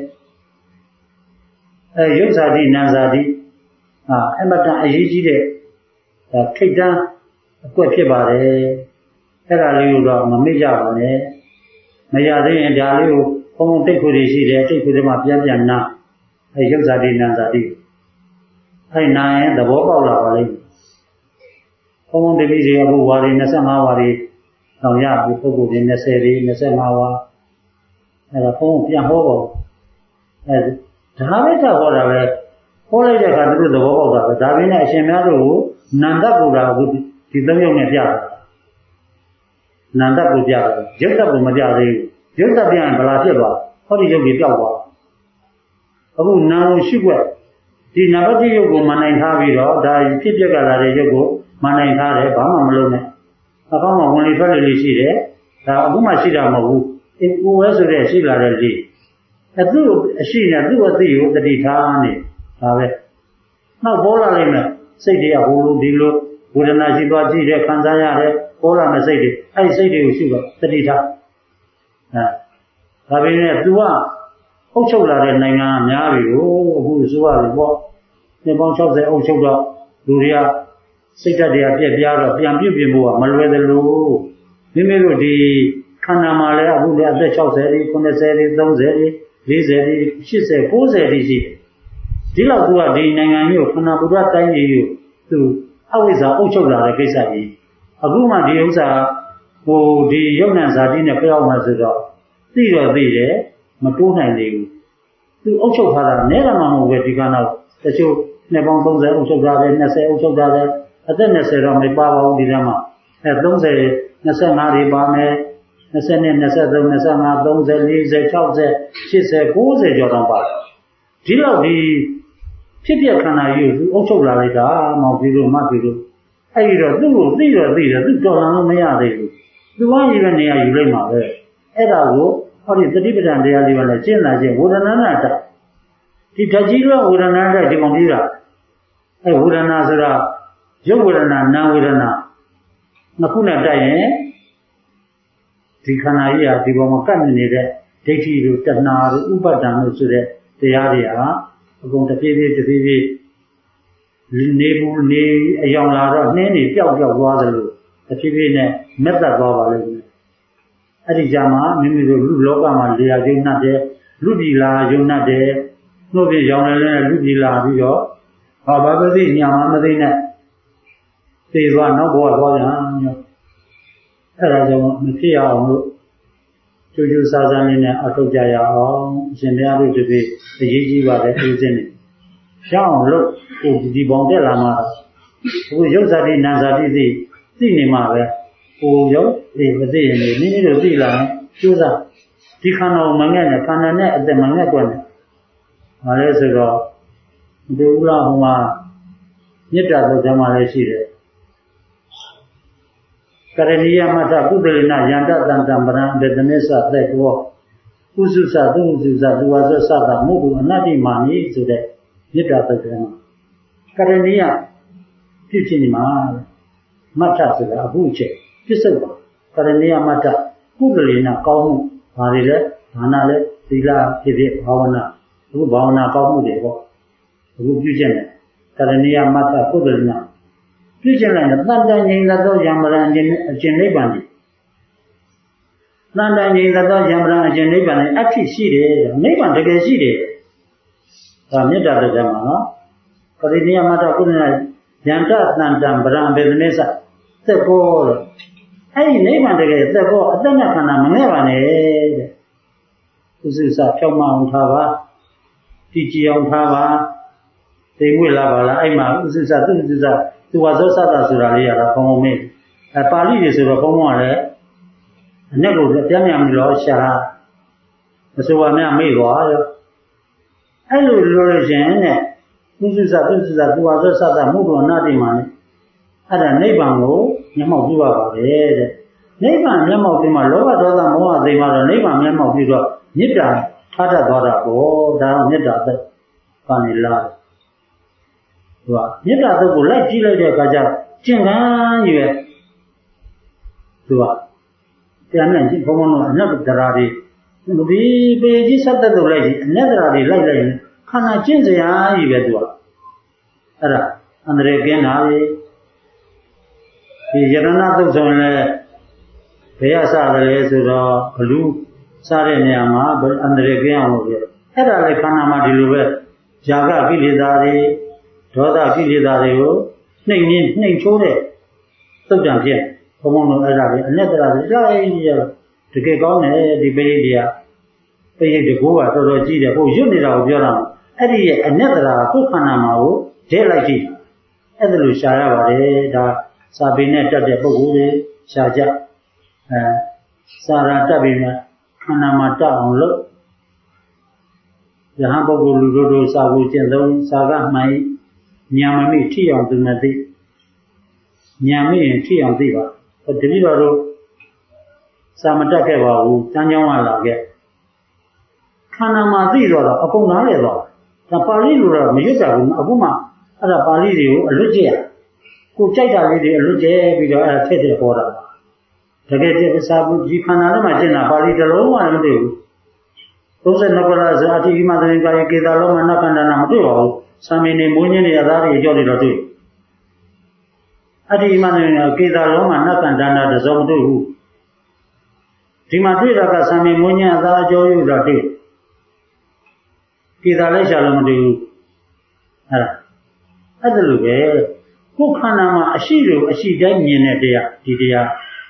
S1: ရုပ်ဇာတိနာမ်ဇာတိအမတန်အရေးကြီးတဲ့ထိတ်တန်းအကွက်ဖြစ်ပါတယ်အဲ့ဒါလေးကိုတော့မမေ့ကြပါနဲ့မရသေးရင်ဒါလေးကိုဘုံတိတ်ခွေရှိတယ်တိတ်ခွေတွေမှာပြန်နာရုပ်ဇာတိနာမ်ဇာတိအဲ့နာရင်သဘောပေါက်လာပါလိမ့်မယ်ဘုံတတိတွေအခုဝါရီ25ဝါရီအောင်ရပြီပုဂ္ဂိုလ်တွေ20တွေ25ဝါအဲ့ဒါဘုံပြန်ဟောပါအဲ့ဒါပဲတော့ဟောတာပဲဟောလိုက်တဲ့အခါသူတို့သဘောပေါက်တာပဲဒါပေမဲ့အရှင်များတို့ကိုနန္ဒပူတာကိုဒီသုံးရုပ်နဲ့ပြတာနန္ဒပူပြတယ်ရုပ်တပူမပြသေးဘူးရုပ်တပြရင်ဘလာဖြစ်သွားဟောဒီရုပ်ကြီးပျောက်သွားအခုနာကိုရှိွက်ဒီနံပါတ်1ရုပ်ကိုမနိုင်ထားပြီးတော့ဒါဖြစ်ပြက်ကလာတဲ့ရုပ်ကိုမနိုင်ထားတယ်ဘာမှမလုပ်နဲ့အကောင်းမှာဝင်လေထွက်လေရှိတယ်ဒါအခုမှရှိတာမဟုတ်ဘူးကိုယ်ပဲဆိုတဲ့ရှိလာတဲ့လေသူ့အရှိနဲ့သူ့အသိကိုတတိထားနေဒါပဲနောက်ပေါ်လာလိမ့်မယ်စိတ်တွေကဟိုလိုဒီလိုဝေဒနာရှိသွားကြည့်တယ်ခံစားရတယ်ပေါ်လာတဲ့စိတ်တွေအဲ့ဒီစိတ်တွေကိုရှိတော့တတိထားဒါပေမဲ့ तू ကအုပ်ချုပ်လာတဲ့နိုင်ငံကများပြီကိုအခုဆိုရတယ်ပေါ့နှစ်ပေါင်း60အုပ်ချုပ်တော့လူတွေကစိတ်ဓာတ်တွေကပြက်ပြားတော့ပြန်ပြုပြင်ဖို့ကမလွယ်သလိုမိမိတို့ဒီခန္ဓာမှာလည်းအခုလည်းအသက်60တွေ90တွေ30တွေ40တွေ80 90တွေရှိတယ်ဒီလောက်သူကဒီနိုင်ငံကြီးကိုခန္ဓာဘုရားတိုင်းကြီးကိုသူအဝိဇ္ဇာအုပ်ချုပ်လာတဲ့ကိစ္စကြီးအခုမှဒီဥစ္စာဟိုဒီယုံ nant ဇာတိနဲ့ပြောင်းမှဆိုတော့သိတော့သိတယ်မတိုးနိုင်သေးဘူးသူအုပ်ချုပ်ထားတာနဲတာမှမဟုတ်ပဲဒီကနောက်တချို့နှစ်ပေါင်း30အုပ်ချုပ်ထားတယ်20အုပ်ချုပ်ထားတယ်အသက်20တော့မပါပါဘူးဒီထဲမှာ30 25တွေပါမယ်20နဲ့23 25 30 40 60 80 90ကျော်တော့ပါတယ်ဒီလောက်ဒီဖြစ်ပြခန္ဓာကြီးကိုသူအုပ်ချုပ်လာလိုက်တာမောင်ပြီးလို့မပြီးလို့အဲ့ဒီတော့သူ့ကိုသိတော့သိတယ်သူတော်လာလို့မရသေးဘူးသူကကြီးပဲနေရာယူလိုက်မှာပဲအဲ့ဒါကိုဟောဒီတတိပဒံတရားလေးပါလဲကျင့်လာခြင်းဝေဒနာနာတဒီဓာတ်ကြီးကဝေဒနာတဲ့ဒီကောင်ကြီးကအဲ့ဝေဒနာဆိုတာရုပ်ဝေဒနာနာဝေဒနာနှစ်ခုနဲ့တိုက်ရင်ဒီခန္ဓာကြီးဟာဒီပေါ်မှာကပ်နေတဲ့ဒိဋ္ဌိတို့တဏှာတို့ဥပါဒံတို့ဆိုတဲ့တရားတွေဟာအကုန်တစ်ပြေးပြေးနေဘူးနေအယောင်လာတော့နှင်းနေပျောက်သွားသလိုတစ်ပြေးပြေးနဲ့မက်သက်သွားပါလိမ့်မယ်အဲ့ဒီကြမှာမိမိတို့လူလောကမှာလေယာယုံနှက်တယ်လူပြည်လာယုံနှက်တယ်နှုတ်ပြရောင်လည်းလူပြည်လာပြီးတော့ဘာပဲသိညာမသိနဲ့သိသွားနောက်ဘဝသွားကြအဲ့ဒါကြောင့်မဖြစ်ရအောင်လို့ကျိုးကျိုးစားစားလေးနဲ့အထောက်ကြရအောင်အရှင်ဘုရားတို့တည်းအရေးကြီးပါတယ်အရေးစင်းနေရအောင်လို့ကိုဒီပေါင်တက်လာမှာအခုရုပ်ဇာတိနာမ်ဇာတိသိနေမှာပဲကိုရုပ်ဒီမသိရင်မိမိတို့သိလာရင်ကျိုးစားဒီခန္ဓာကိုမငဲ့နဲ့ခန္ဓာနဲ့အသက်မငဲ့ကွက်နဲ့ဘာလဲဆိုတော့ဒီဥလားဟိုမှာမေတ္တာသုတ်ထဲမှာလည်းရှိတယ်ကရဏီယမတ္တကုသလနာယန္တတံတံပရံဒေသနိစ္စသက်ကောဥစုစသုဥစုစသူဝါဇသမုဒ္ဒအနတ္တိမာနိဆိုတဲ့မေတ္တာသုတ်ထဲမှာကရဏီယပြုခြင်းဒီမှာမတ္တဆိုတာအခုချက်ပြစ္ဆုတ်ပါကရဏီယမတ္တကုသလနာကောင်းမှုဘာတွေလဲဒါနလဲသီလဖြစ်ဘာဝနာအခုဘာဝနာကောင်းမှုတွေပေါ့အခုပြုခြင်းတယ်ကရဏီယမတ္တကုသလနာပြုခြင်းလိုက်တဲ့တန်တန်ငြိမ်သက်သောယံပရံအကျင့်နိဗ္ဗာန်ကြီးတန်တန်ငြိမ်သက်သောယံပရံအကျင့်နိဗ္ဗာန်နဲ့အဖြစ်ရှိတယ်နိဗ္ဗာန်တကယ်ရှိတယ်ဒါမေတ္တာတရားမှာနော်ကရဏီယမတ္တကုသလနာယန္တတန်တံပရံဘေဒနိစ္စသက်ကောတဲ့အဲ့ဒီနိဗ္ဗာန်တကယ်သက်ကောအတ္တနဲ့ခန္ဓာမငဲ့ပါနဲ့တဲ့ဥစ္စာဖြောင်းမအောင်ထားပါကြည်ကြည်အောင်ထားပါသိမွေလာပါလားအဲ့မှာဥစ္စာသူဝါဇောသတ္တဆိုတာလေးရတာဘုံဘုံမေးပါဠိတွေဆိုတော့ဘုံဘုံကလည်းအနဲ့ကိုပြန်ပြန်ပြီးတော့ရှာမဆိုပါများမေ့သွားရောအဲ့လိုလို့လို့ရှင်တဲ့သူသူဝါသောစသမှုတော်နာတိမှာနဲ့အဲ့ဒါနိဗ္ဗာန်ကိုမျက်မှောက်ပြုရပါတယ်တဲ့နိဗ္ဗာန်မျက်မှောက်ပြုမှာလောဘဒေါသမောဟသိမ်းမှာတော့နိဗ္ဗာန်မျက်မှောက်ပြုတော့မေတ္တာထားတတ်သွားတာပေါ့ဒါကမေတ္တာသက်ပါနေလားသူကမေတ္တာသက်ကိုလိုက်ကြည့်လိုက်တဲ့အခါကျကျင့်ကန်းရွယ်သူကတရားနဲ့ဘုံဘုံတော့အနတ္တရာတွေဒီပေကြီးဆက်သက်လို့လိုက်ကြည့်အနတ္တရာတွေလိုက်ရင်ခန္ဓာကျင့်စရာကြီးပဲသူကအဲ့ဒါအန္တရာယ်ကင်းတာလေဒီယရဏသုတ်ဆောင်လဲဘယ်ရစားတယ်လဲဆိုတော့ဘလူးစားတဲ့နေရာမှာအန္တရာယ်ကင်းအောင်လို့ပြောအဲ့ဒါလေခန္ဓာမှာဒီလိုပဲဇာကကိလေသာတွေဒေါသကိလေသာတွေကိုနှိမ့်ချိုးတဲ့သုတ်တံဖြစ်ဘုံဘုံတို့အဲ့ဒါလေအနတ္တရာတွေလိုက်ကြည့်ရတကယ်ကောင်းတယ်ဒီပိဋိတွေကပိဋိတကူကတော်တော်ကြည့်တယ်ဟိုရွတ်နေတာကိုပြောတာအဲ့ဒီရဲ့အနတ္တရာကိုခန္ဓာမှာကိုဒဲလိုက်ကြည့်အဲ့ဒါလိုရှာရပါတယ်ဒါစာပေနဲ့တက်တဲ့ပုဂ္ဂိုလ်တွေရှာကြစာရာတက်ပြီးမှခန္ဓာမှာတက်အောင်လုပ်ယဟန်ပုဂ္ဂိုလ်လူတို့စာကိုကျင့်သုံးစာကမှန်ဉာဏ်မမိထိအောင်သူမသိဉာဏ်မိရင်ထိအောင်သိပါတတိတော်တို့စာမတက်ခဲ့ပါဘူးတန်းကြောင်းလာခဲ့ခန္ဓာမှာသိတော့အကုန်နားလည်တော့ဒါပါဠိလိုတော့မရွတ်ကြဘူးအခုမှအဲ့ဒါပါဠိတွေကိုအလွတ်ကျက်ကိုကြိုက်တာလေးတွေအလွတ်ကျက်ပြီးတော့အဲ့ဒါထည့်တဲ့ဟောတာတကယ်တည်းစာဘူးဒီခန္ဓာထဲမှာကျင့်တာပါဠိတစ်လုံးမှမသိဘူး32ခုလားဇာတိဣမသင်္ကာယကေတာလောမနခန္ဓာနာမတွေ့ပါဘူးသံမင်းနေမွေးညင်းနေရသားတွေကြောက်နေတော့တွေ့အတ္တိဣမသင်္ကာကေတာလောမနခန္ဓာနာတစောမတွေ့ဘူးဒီမှာတွေ့တာကသံမင်းမွေးညင်းအသားအကျော်ယူတာတွေ့ကေတာလည်းရှာလို့မတွေ့ဘူးအဲ့ဒါလိုပဲကိုယ်ခန္ဓာမှာအရှိတွေကိုအရှိတိုင်းမြင်တဲ့တရားဒီတရား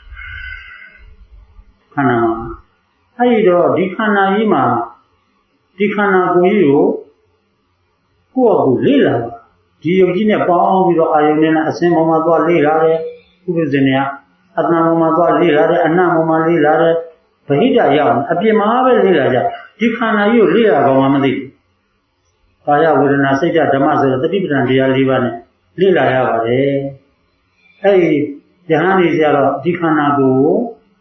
S1: ခန္ဓာမှာအဲ့တော့ဒီခန္ဓာကြီးမှာဒီခန္ဓာကိုယ်ကြီးကိုကိုယ့်အကူလေ့လာဒီယုတ်ကြီးနဲ့ပေါင်းပြီးတော့အာယုန်နဲ့အစင်ပေါ်မှာသွားလေ့လာတယ်ဥပ္ပဇ္ဇနေယအတ္တပေါ်မှာသွားလေ့လာတယ်အနတ်ပေါ်မှာလေ့လာတယ်ဗဟိတရအောင်အပြင်မှာပဲလေ့လာကြဒီခန္ဓာကြီးကိုလေ့လာကောင်မှမသိဘူးကာယဝေဒနာစိတ်ဓမ္မဆိုတဲ့တတိပဋ္ဌာန်တရား၄ပါးနဲ့လေ့လာရပါတယ်အဲ့ဒီယဟန်နေကြတော့ဒီခန္ဓာကိုယ်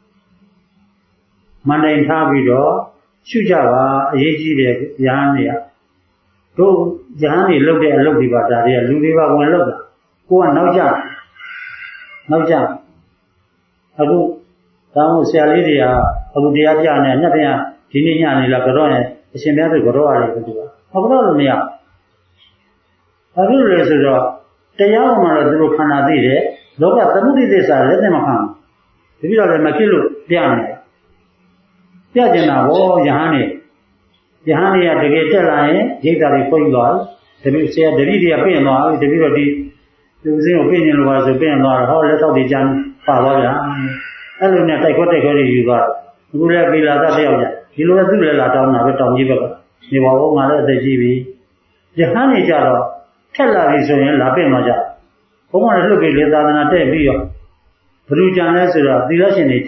S1: မနိုင်ထားပြီးတော့ရှုကြပါအရေးကြီးတယ်ယဟန်တွေကတို့ယဟန်တွေလုပ်တဲ့အလုပ်တွေပါဒါတွေကလူတွေပါဝင်လုပ်တာကိုကနောက်ကျအခုတောင်းဆရာလေးတွေကအခုတရားပြနေညက်ပြန်ဒီနေ့ညနေလာကြောရင်အရှင်ဘုရားတွေကြောရတယ်သူကဟုတ်တော့လို့မရဘာဖြစ်လို့လဲဆိုတော့တရားပေါ်မှာတော့သူတို့ခန္ဓာသိတယ်လောကသမုဒိသစ္စာလက်သက်မခံဘူးဒီပြီးတော့လည်းမဖြစ်လို့ပြနေပြကျင်တာဗောယဟန်တွေကတကယ်တက်လာရင်ဒိဋ္ဌာတွေဖွင့်သွားတယ်တပည့်ဆရာတပည့်တွေကပြင်သွားပြီတပည့်တော့ဒီလူစင်းကိုပြင်နေလို့ပါဆိုပြင်သွားတော့ဟောလက်ထောက်တွေကြမ်းပါသွားဗျာအဲ့လိုနဲ့တိုက်ခွက်တွေယူသွားအခုလည်းပေလာသတယောက်ကြဒီလိုလည်းသူ့လည်းလာတောင်းတာပဲတောင်းကြီးဘက်ကနေပါဘောငါလည်းအသက်ကြီးပြီယဟန်တွေကြတော့ထက်လာပြီဆိုရင်လာပြင်သွားကြဘုံကလည်းလွတ်ပြီးလေသာသနာတဲ့ပြီးရောဘလူကြံလဲဆိုတော့သီလရှင်တွေကြ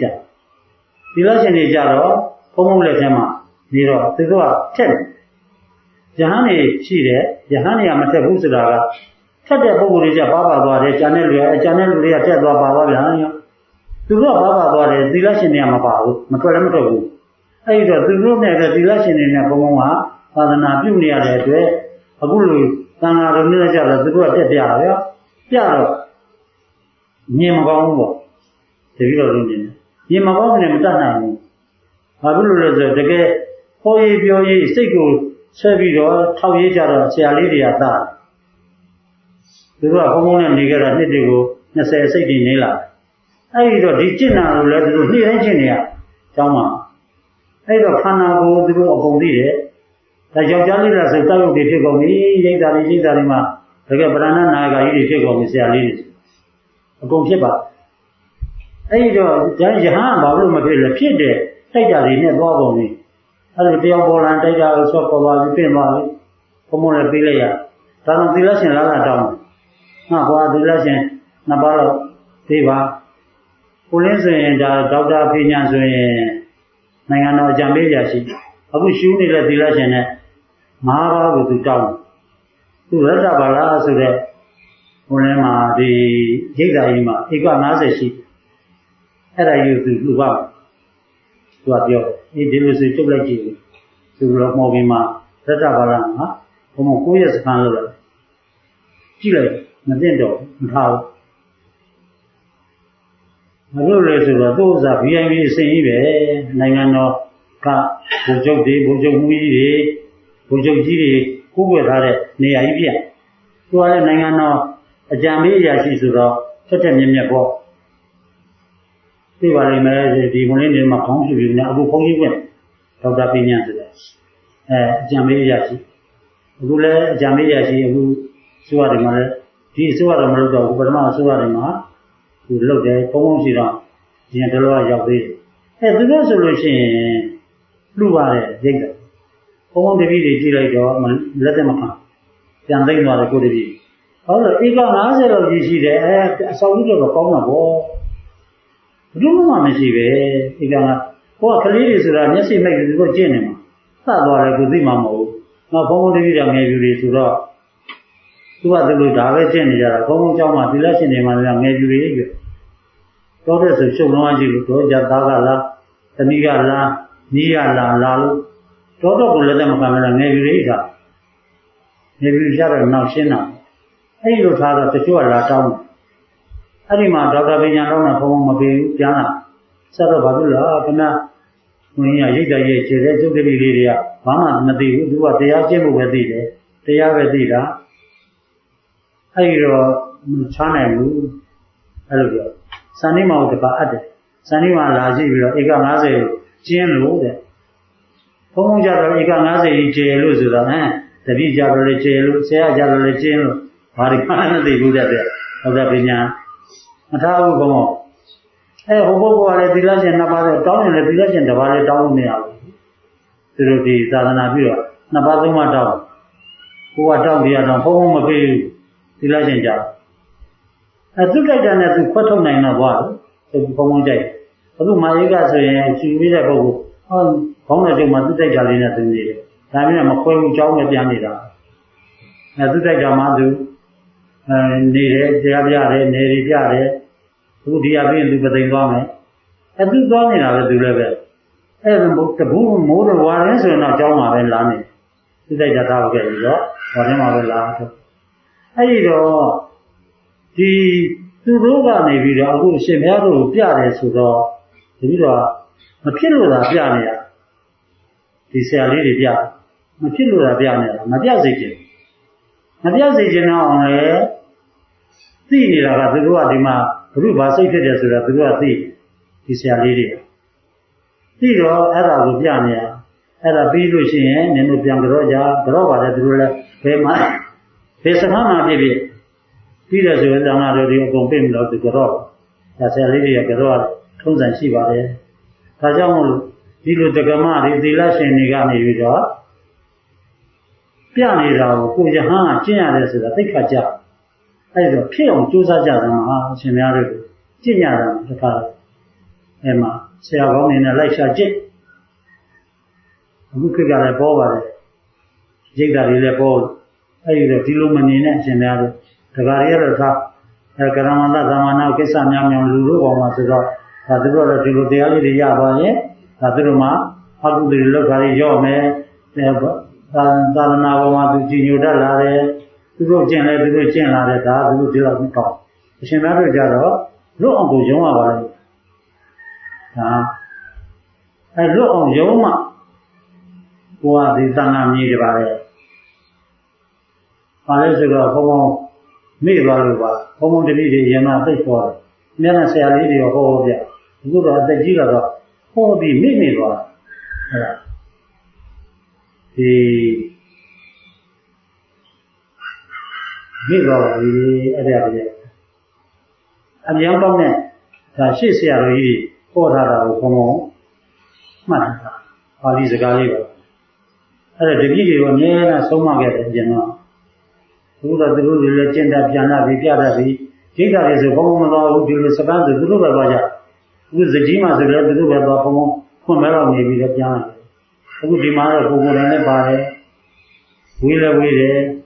S1: တော့ဘုံလက်ထဲမှာနေတော့သူတို့ကထက်ယဟန်တွေရှိတယ်ယဟန်တွေကမထက်ဘူးဆိုတာကထက်တဲ့ပုဂ္ဂိုလ်တွေကြပါသွားတယ်ကျန်တဲ့လူတွေကတက်သွားပါဗျာသူတို့ကပါသွားတယ်သီလရှင်တွေကမပါဘူးမထွက်လည်းမထွက်ဘူးအဲ့ဒီတော့သူတို့နဲ့သီလရှင်တွေနဲ့ဘုံကသာသနာပြုနေရတဲ့အတွက်အခုလိုသံဃာတော်နဲ့ကြတော့သူတို့ကတက်ပြတာဗျာပြတော့မြင်မကောင်းဘူးပေါ့တတိတော်လုံးနေမြင်မကောင်းတယ်မတတ်နိုင်ဘူးဘာဖြစ်လို့လဲဆိုတော့တကယ်ဟောရေးပြောရေးစိတ်ကိုဆွဲပြီးတော့ထောက်ရေးကြတော့ဆရာလေးတွေကသာသူတို့ကဘုံနဲ့နေကြတာနှစ်တွေကို20စိတ်တွေနေလာအဲ့ဒီတော့ဒီကျင့်တာလို့လည်းသူတို့နေ့တိုင်းကျင့်နေရကျောင်းမှာအဲ့တော့ခန္ဓာကိုယ်သူတို့အကုန်သိတယ်ဒါယောက်ျားလေးလားဆိုတောက်ရုပ်တွေဖြစ်ကုန်ပြီရိတ်တာတွေမှာတကယ်ဗရဏနာယကကြီးတွေဖြစ်ကုန်ပြီဆရာလေးတွေအကုန်ဖြစ်ပါအဲ့ဒီတော့ယဟန်ဘာလို့မဖြစ်လဲဖြစ်တယ်တိုက်တာတွေနဲ့သွားကုန်ပြီအဲ့လိုတယောက်ပေါ်လာတိုက်တာကိုဆော့ပေါ်ပါပြီးပြင်ပါပြီဘုံမလည်းပြေးလိုက်ရဒါတော့သီလရှင်လာတာတောင်းငါကွာသီလရှင်နှစ်ပါးတော့သေးပါကိုလင်းဆိုရင်ဒါဒေါက်တာဖေညာဆိုရင်နိုင်ငံတော်အကြံပေးကြရှိအခုရှူးနေတဲ့သီလရှင်နဲ့၅ပါးကိုသူတောင်းသူရတ္တပါလားဆိုတဲ့ဘုန်းထဲမှာဒီရိတ်တာကြီးမှာဧက50ရှိအဲ့ဒါကြီးကိုသူလူပါသူကပြောဒီလိုဆိုကျုပ်လိုက်ကြည့်သူတော့မော်ပြီးမှရတ္တပါလားဟာဘုံ9ရက်စခန်းလို့လိုက်ကြည့်လိုက်မသိတော့မထားဘူးမလို့လေဆိုတော့သူ့ဥစ္စာ VIP အစင်ကြီးပဲနိုင်ငံတော်ကဘုံချုပ်တွေဘုံချုပ်မှုကြီးတွေဘုံချုပ်ကြီးတွေကိုယ်ွယ်ထားတဲ့နေရာကြီးပြသူကလည်းနိုင်ငံတော်အကြံပေးအရာရှိဆိုတော့တက်တက်မြက်မြက်ပေါ့သိပါလိမ့်မယ်ဒီဘုံလေးနေမှာခေါင်းပြူပြူနဲ့အခုခေါင်းကြီးဝင်ဒေါက်တာပညာဆိုတဲ့အကြံပေးအရာရှိအခုလည်းအကြံပေးအရာရှိအခုဆိုရတယ်မှာလည်းဒီဆိုရတော့မလုပ်တော့ဘူးပထမဆိုရတယ်မှာသူလှုပ်တယ်ပုံပုံရှိတော့ဒီတလောကရောက်သေးတယ်သူတို့ဆိုလို့ရှိရင်လှူပါတယ်ရိတ်တယ်ပုံပုံတပည့်တွေကြည့်လိုက်တော့လက်သက်မခံပြန်သိမ့်သွားတယ်ကိုတပည့်ဟုတ်လို့ဧက50လောက်ကြီးရှိတယ်အဆောက်အဦတော့ကောင်းတာပေါ့ဘယ်သူမှမရှိပဲဧကဟိုကကလေးတွေဆိုတာမျက်စိမိတ်သူတို့ကျင့်နေမှာသတ်သွားတယ်ကိုသိမှာမဟုတ်ဘူးနောက်ဘုံဘုံတပည့်တော်ငယ်ပြူတွေဆိုတော့သူကသူတို့ဒါပဲကျင့်နေကြတာဘုံဘုံเจ้าမှာသီလရှင်တွေမှာလည်းငယ်ပြူတွေကြီးတော့တဲ့ဆိုရှုပ်လုံးအကြည့်လို့တော့ကြသားကလားသမီးကလားညီးကလားလာလို့တော့ကိုလည်းသက်မခံမလားငယ်ပြူတွေထားငယ်ပြူကြတော့နောက်ရှင်းတာအဲ့ဒီလိုထားတော့တချို့ကလာတောင်းတယ်အဲ့ဒီမှာဒေါက်တာပညာတော်ကဘုံဘုံမပေးဘူးပြန်လာဆက်တော့ဘာဖြစ်လဲခဏဘုန်းကြီးကရိတ်တရဲ့ခြေတဲ့ကျုပ်တပည့်လေးတွေကဘာမှမသိဘူးသူကတရားကျင့်ဖို့ပဲသိတယ်တရားပဲသိတာအဲ့ဒီတော့မချမ်းနိုင်ဘူးအဲ့လိုပြောစံနေမောင်တပါအပ်တယ်စံနေမောင်လာကြည့်ပြီးတော့ဧက50ကိုကျင်းလို့တဲ့ဘုံဘုံကြတော့ဧက50ကြီးကျဲလို့ဆိုတော့တပည့်ကြတော့လေကျဲလို့ဆရာကြတော့လေကျင်းလို့ဘာတွေမှမသိဘူးတဲ့ဒေါက်တာပညာမထားဘူးဘုံဘုံဟိုဘုရားလည်းသီလရှင်2ပါးတော့တောင်းရင်လည်းသီလရှင်1ပါးလည်းတောင်းလို့မရဘူးသူတို့ဒီသာသနာပြုတော့2ပါး3ပါးတောင်းကိုကတောင်းပြရတော့ဘုံဘုံမပေးဘူးသီလရှင်ကြသူကြိုက်တာနဲ့သူခွတ်ထုတ်နိုင်တော့ဘာလို့သူဘုံဘုံကြိုက်အခုမာရိကဆိုရင်ရှင်ပြီးတဲ့ပုဂ္ဂိုလ်ခေါင်းနဲ့တုံမှာသူကြိုက်တာလေးနဲ့သူနေတယ်ဒါမျိုးမခွဲဘူးကြောင်းနဲ့ပြန်နေတာသူကြိုက်တာမှသူနေတယ်တရားပြတယ်နေရီပြတယ်အခုဒီအပြင်သူပသိမ်သွားမယ်သူသွားနေတာပဲသူလည်းပဲတပူးမိုးတော်ဝါရင်းဆိုရင်တော့ကြောင်းမှာပဲလာနေသူကြိုက်တာထားခဲ့ပြီးတော့ဝါရင်းမှာပဲလာတော့အဲ့ဒီတော့ဒီသူတို့ကနေပြီးတော့အခုအရှင်ဘုရားတို့ကိုပြတယ်ဆိုတော့ဒီပြီးတော့မဖြစ်လို့သာပြနေတာဒီဆရာလေးတွေပြမဖြစ်လို့သာပြနေတာမပြစေချင်မပြစေချင်တော့အောင်လေသိနေတာကသူတို့ကဒီမှာဘုရုဘာစိတ်ဖြစ်တယ်ဆိုတာသူတို့ကသိဒီဆရာလေးတွေသိတော့အဲ့ဒါကိုပြနေရအဲ့ဒါပြီးလို့ရှိရင်နင်တို့ပြန်ကြောပါတယ်သူတို့လည်းဘယ်စခန်းမှာဖြစ်ဖြစ်ပြီးတယ်ဆိုရင်တောင်းလာတို့ဒီအကုန်ပြင်လို့သူကြောဒါဆရာလေးတွေကကြောထုံးစံရှိပါတယ်ဒါကြောင့်မို့လို့ဒီလိုတက္ကမတွေသီလရှင်တွေကနေပြီးတော့ပြနေတာကိုကိုယဟန်ကကျင့်ရတယ်ဆိုတာသိခါကြအဲ့တော့ဖြစ်အောင်ကြိုးစားကြတာမှာအရှင်များတို့ကျင့်ရတာတခါအဲ့မှာဆရာကောင်းနေနဲ့လိုက်ရှာကျင့်အခုခေတ်ကလည်းပေါ်ပါတယ်ရိတ်တာတွေလည်းပေါ်အဲ့ဒီတော့ဒီလိုမနေနဲ့အရှင်များတို့ဒကာတွေကတော့သာကရမန္တသမဏကိစ္စများများလူတို့ပေါ်မှာဆိုတော့ဒါသူတို့တော့ဒီလိုတရားလေးတွေရပါရင်ဒါသူတို့မှာအကုသိုလ်လောက်တာတွေရော့မယ်သာသနာပေါ်မှာသူကြည်ညိုတတ်လာတယ်သူတို့ကျင့်လဲသူတို့ကျင့်လာတယ်ဒါသူတို့ဒီလောက်မကောင်းအရှင်များတို့ကြတော့လွတ်အောင်ကိုယုံရပါလိမ့်ဒါလွတ်အောင်ယုံမှကိုယ်ကဒီသံဃာမြေတွေပါလေဘာလဲဆိုတော့ဘုံဘုံမေ့သွားလို့ပါဘုံဘုံတပည့်တွေရမသိပေါ်တယ်မျက်နှာဆရာလေးတွေဟောပြအခုတော့အသက်ကြီးတော့ဟောပြီးမေ့သွားအဲ့ဒါဒီမိသွားပါပြီအဲ့ဒါတည်းအများပေါင်းနဲ့ဒါရှေ့ဆရာတော်ကြီးဟောထားတာကိုဘုံဘုံမှတ်တာပါဠိစကားလေးပါအဲ့ဒါတပည့်တွေကအများနဲ့ဆုံးမခဲ့တယ်ကျင်တော့သူတို့သူတို့လည်းကျင့်တတ်ပြန်လာပြီးပြတတ်ပြီးဒိဋ္ဌာတွေဆိုဘုံဘုံမတော်ဘူးဒီလိုစကားဆိုသူတို့ပဲသွားကြအခုဇကြီးမှဆိုလည်းသူတို့ပဲသွားဘုံဘုံဖွင့်မဲတော့နေပြီးတော့ပြန်လာအခုဒီမှာတော့ကိုယ်တိုင်လည်းပါတယ်ဝေးလည်းဝေးတယ်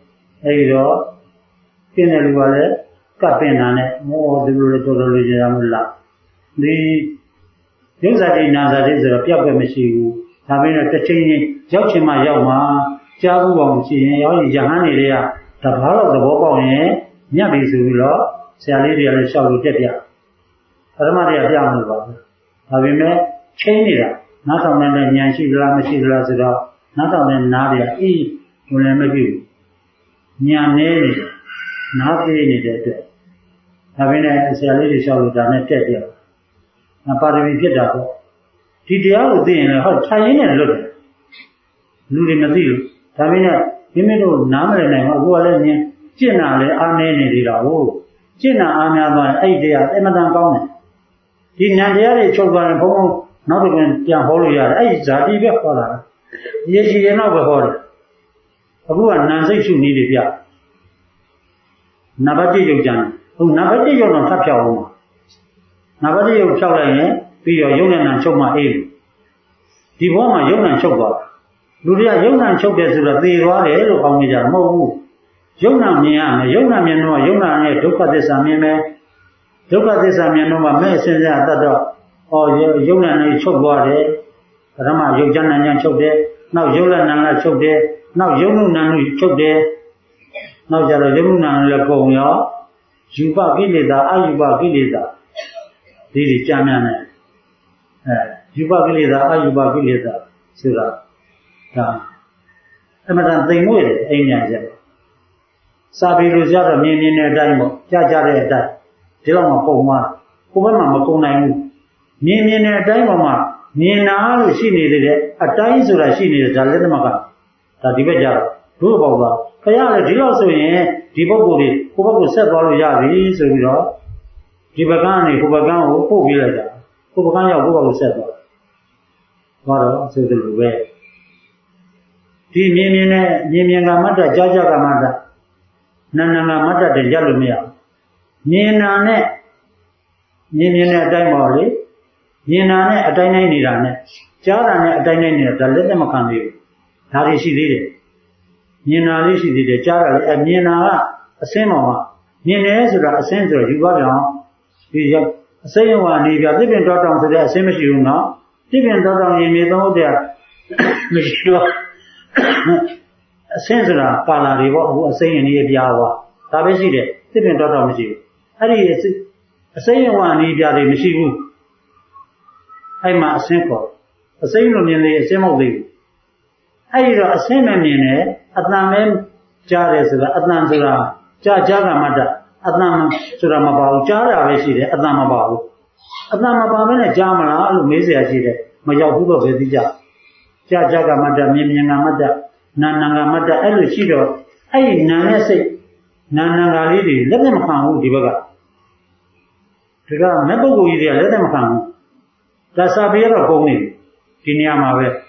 S1: Edo, Pinelvale, Capinane, more the totally jamula. The Yuzadi Nazar is a Piapameshi, having a touching Jochima Yama, Jabu Wangchi, Yahani, the power of the Bobo, Yabizula, Salidia Shalutetia. Ramaria Yamu, having met Chainida, not on the Yanshi Lamashi Lazada, not on the Nadia E. Ulemagu. Nyanne, not the having a Salidia Shalutetia. A part of it up. Tidia within a hot China and look. Ludi Matil, Tamina, Imido, Namana, Gualene, China, Arnene, China, Anna, idea, Emadan County. The Nandiari children and Pomo, not even Jan Holia, I Zadi Behola. Yes, she is not before. A woman Nancy should need it yet. Nabati Yojan, who Nabati Yon Tapia. Nabati Yochalan, be your Yonan and Choma aim. The woman Yonan Choba. Ludia Yonan Choba to the Vale of Amija Mo. Yonan Mian, Yonan Mino, Yonan, Duka de Samime. Duka de Saminoma Messenger that or Yolan Choba, Rama Yojan Chobe, now Yolan Chobe, now Yonan Chobe, now Jara Yonan Lagonia, Juba Gilida, Ayuba Gilida. This is Jamana. Juba Gilida, Ayuba Gilida, Sura. Amadan thing with it, Amen. Sabi Ruzara, meaning a dime, Jajare that. Dilama Poma, Poma Makona, meaning a dime, Nina, she needed it, a time so that she needed a little maga. Tadibaja, Ruba, Kayala Diloso, Diboburi, who said all Yavi, so we are. Dibagani, Hubagan, who village, Hubagana, who said. What said the way. Di Mimianga Mata, Jaja Gamada, Nana Mata de Jalumia. Nina, Nina Daimori, Nina, a Dainani, Jarane, a Dainani, the Letamacandi. How did she did it? Nina, she did it, Jara, and Nina, a Semoma. Nina, a center, you got on. The same one, if you are living down to the same as you know, living down in the middle there, a center, Palari, what was saying in the hour. Tabesi, living down with you. A same one, if you are the machine. I'm a simple. A same in the same of the. I a same in Adnam Jares, Adnan Jagamada. Adnam Suramabau, Jara, Adnamabau. Adnamabau and Jamala, Mizia, Mayabu of the Jaga Mada, Mimiamada, Nanangamada, Elushido, Ay, Nanese, Nanangalidi, let them come with Divaga. To the Nabaguidia, let them come. That's a beer of Boni, Tiniama.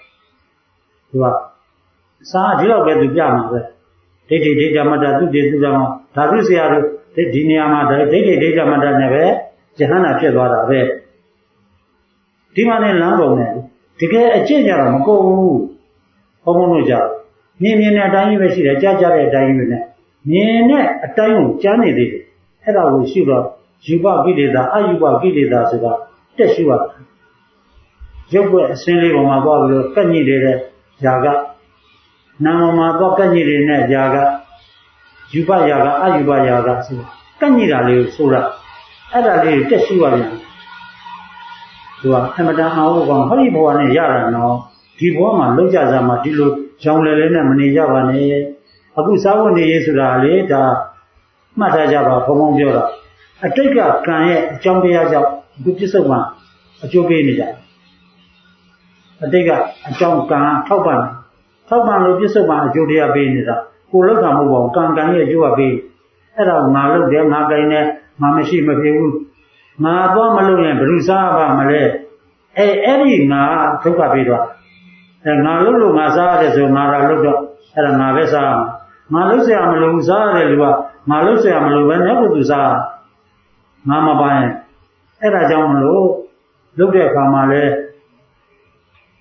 S1: Sa Jilla get the Jama. They did Jamada, do this Jama, Tarusia. The Diniama, they did Jamada never, Jahana Chevara, Timan and Lambo, to get a change of go Homonuja. Nina dying, a Jaja dying. Nina, a time, Johnny did it. Head out with Sugar, Juba Gilida, Ayuba Gilida, Sugar, Teshua. Jobu, Stanley, my bottle, Penny did Jaga. Now my Bocani did Jaga. Juba Yaga, Ayuba Yaga, Kanira, Sura, Ada, Teshuan. To a Hamadan, Haribo and Yara now, Tiboma, Lojazama, Dilu, John Lelena, Manijavane, Abu Savani, Yesura, da Matajava, Pomonjora. I take up Kanye, Jombiaja, Butisoma, a Jobinija. I take up a John Kan, Toban, Lojisoma, Julia Benida. Who look at Mobile, can't you a bit. Era Malo de Magane, Mamashi Mabu, Mabo Malone, Brusava Male. Eddie Na took a bit. And Nalu Mazar is a Maraluga, and Navesa. Malusia Maluza, Malusia Malu, never do Za. Mama Bayan. Era Jamalo, look at Kamale.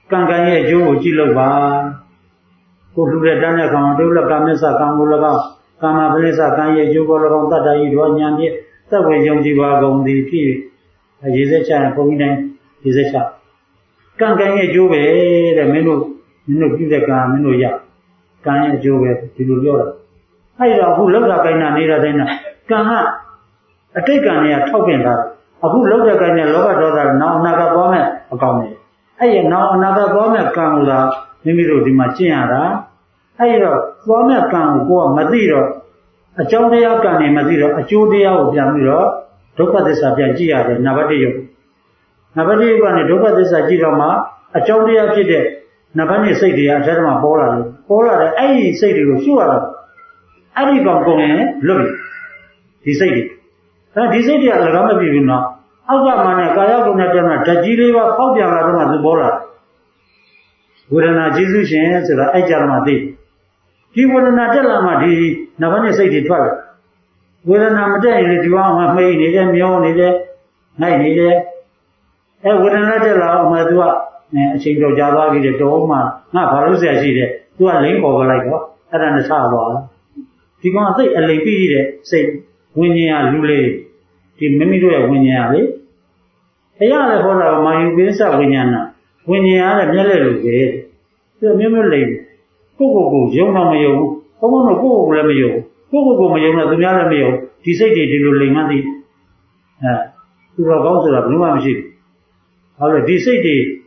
S1: Kanganye Joe Gilova. Who done a Kamala Kamesa Kamula, ကာမပရိစ္ဆကံရဲ့ကျိုးပေါ်၎င်းတတ္တဤတော်ဉာဏ်ဖြင့်သက်ဝင်ယုံကြည်ပါကုန်သည်ဖြစ်ရေစက်ချရင်ဘုန်းကြီးတိုင်းရေစက်ချကံရဲ့ကျိုးပဲတဲ့မင်းတို့ပြုတဲ့ကံမင်းတို့ရကံရဲ့ကျိုးပဲဒီလိုပြောတာအဲ့တော့အခုလောက်တာကိုင်းတာနေတာတိုင်းကံကအတိတ်ကံတွေကထောက်ပံ့တာအခုလောက်တဲ့ကိုင်းနဲ့လောဘဒေါသနောင်အနာဂတ်သွားမဲ့အကောင်တွေအဲ့ရနောင်အနာဂတ်သွားမဲ့ကံကမိမိတို့ဒီမှာကျင့်ရတာအဲ့တော့သွားမဲ့ကံကိုကမသိတော့အကြောင်းတရားကံနေမသိတော့အကျိုးတရားကိုပြန်ပြီးတော့ဒုက္ခသစ္စာပြန်ကြည့်ရတယ်နံပါတ်1ရုပ်နံပါတ်2ရုပ်ကနေဒုက္ခသစ္စာကြည့်တော့မှအကြောင်းတရားဖြစ်တဲ့နံပါတ်2စိတ်တွေအထက်မှာပေါ်လာတယ်အဲ့ဒီစိတ်တွေကိုရှုရတော့အဲ့ဒီကောင်ကုန်ရင်လွတ်ပြီဒီစိတ်တွေဒီစိတ်တွေကအလကားမပြည့်ဘူးနော်အောက်ကမှနဲ့ကာယကုဏတည်းမှာဓာတ်ကြီးလေးပါဖောက်ပြန်လာတော့မှသူပေါ်လာဝေဒနာကျေးဇူးရှင်ဆိုတာအဲ့ကြမှာသိဒီဝေဒနာတက်လာမှဒီနံပါတ်2စိတ်တွေထွက်လာဝေဒနာမတက်ရင်ဒီကောင်မှမှိတ်နေတယ်မျောနေတယ်နိုင်နေတယ်ဝေဒနာတက်လာအောင်မှသူကအချိန်တော်ကြာသွားပြီတော့မှငါဘာလို့ဆရာရှိတယ်သူကလိမ့်ပေါ်လိုက်တော့အဲ့ဒါနဲ့ဆသွားဒီကောင်အသိအလိမ့်ပြီးတဲ့စိတ်ဝိညာဉ်ကလူလေးဒီမိမိတို့ရဲ့ဝိညာဉ်ကလေတရားလည်းဟောတာမာယုပိစ္ဆဝိညာဏဝိညာဉ်ကလည်းမျက်လက်လိုပဲသူမျိုးမျိုးလိမ့်ကိုယုံတော့မယုံဘူးဘုံဘုံတော့ကိုလည်းမယုံကိုမယုံတော့သူများလည်းမယုံဒီစိတ်တွေဒီလိုလိမ့်မှသိသူတော်ကောင်းဆိုတာဘယ်မှမရှိဘူးဟုတ်လေဒီစိတ်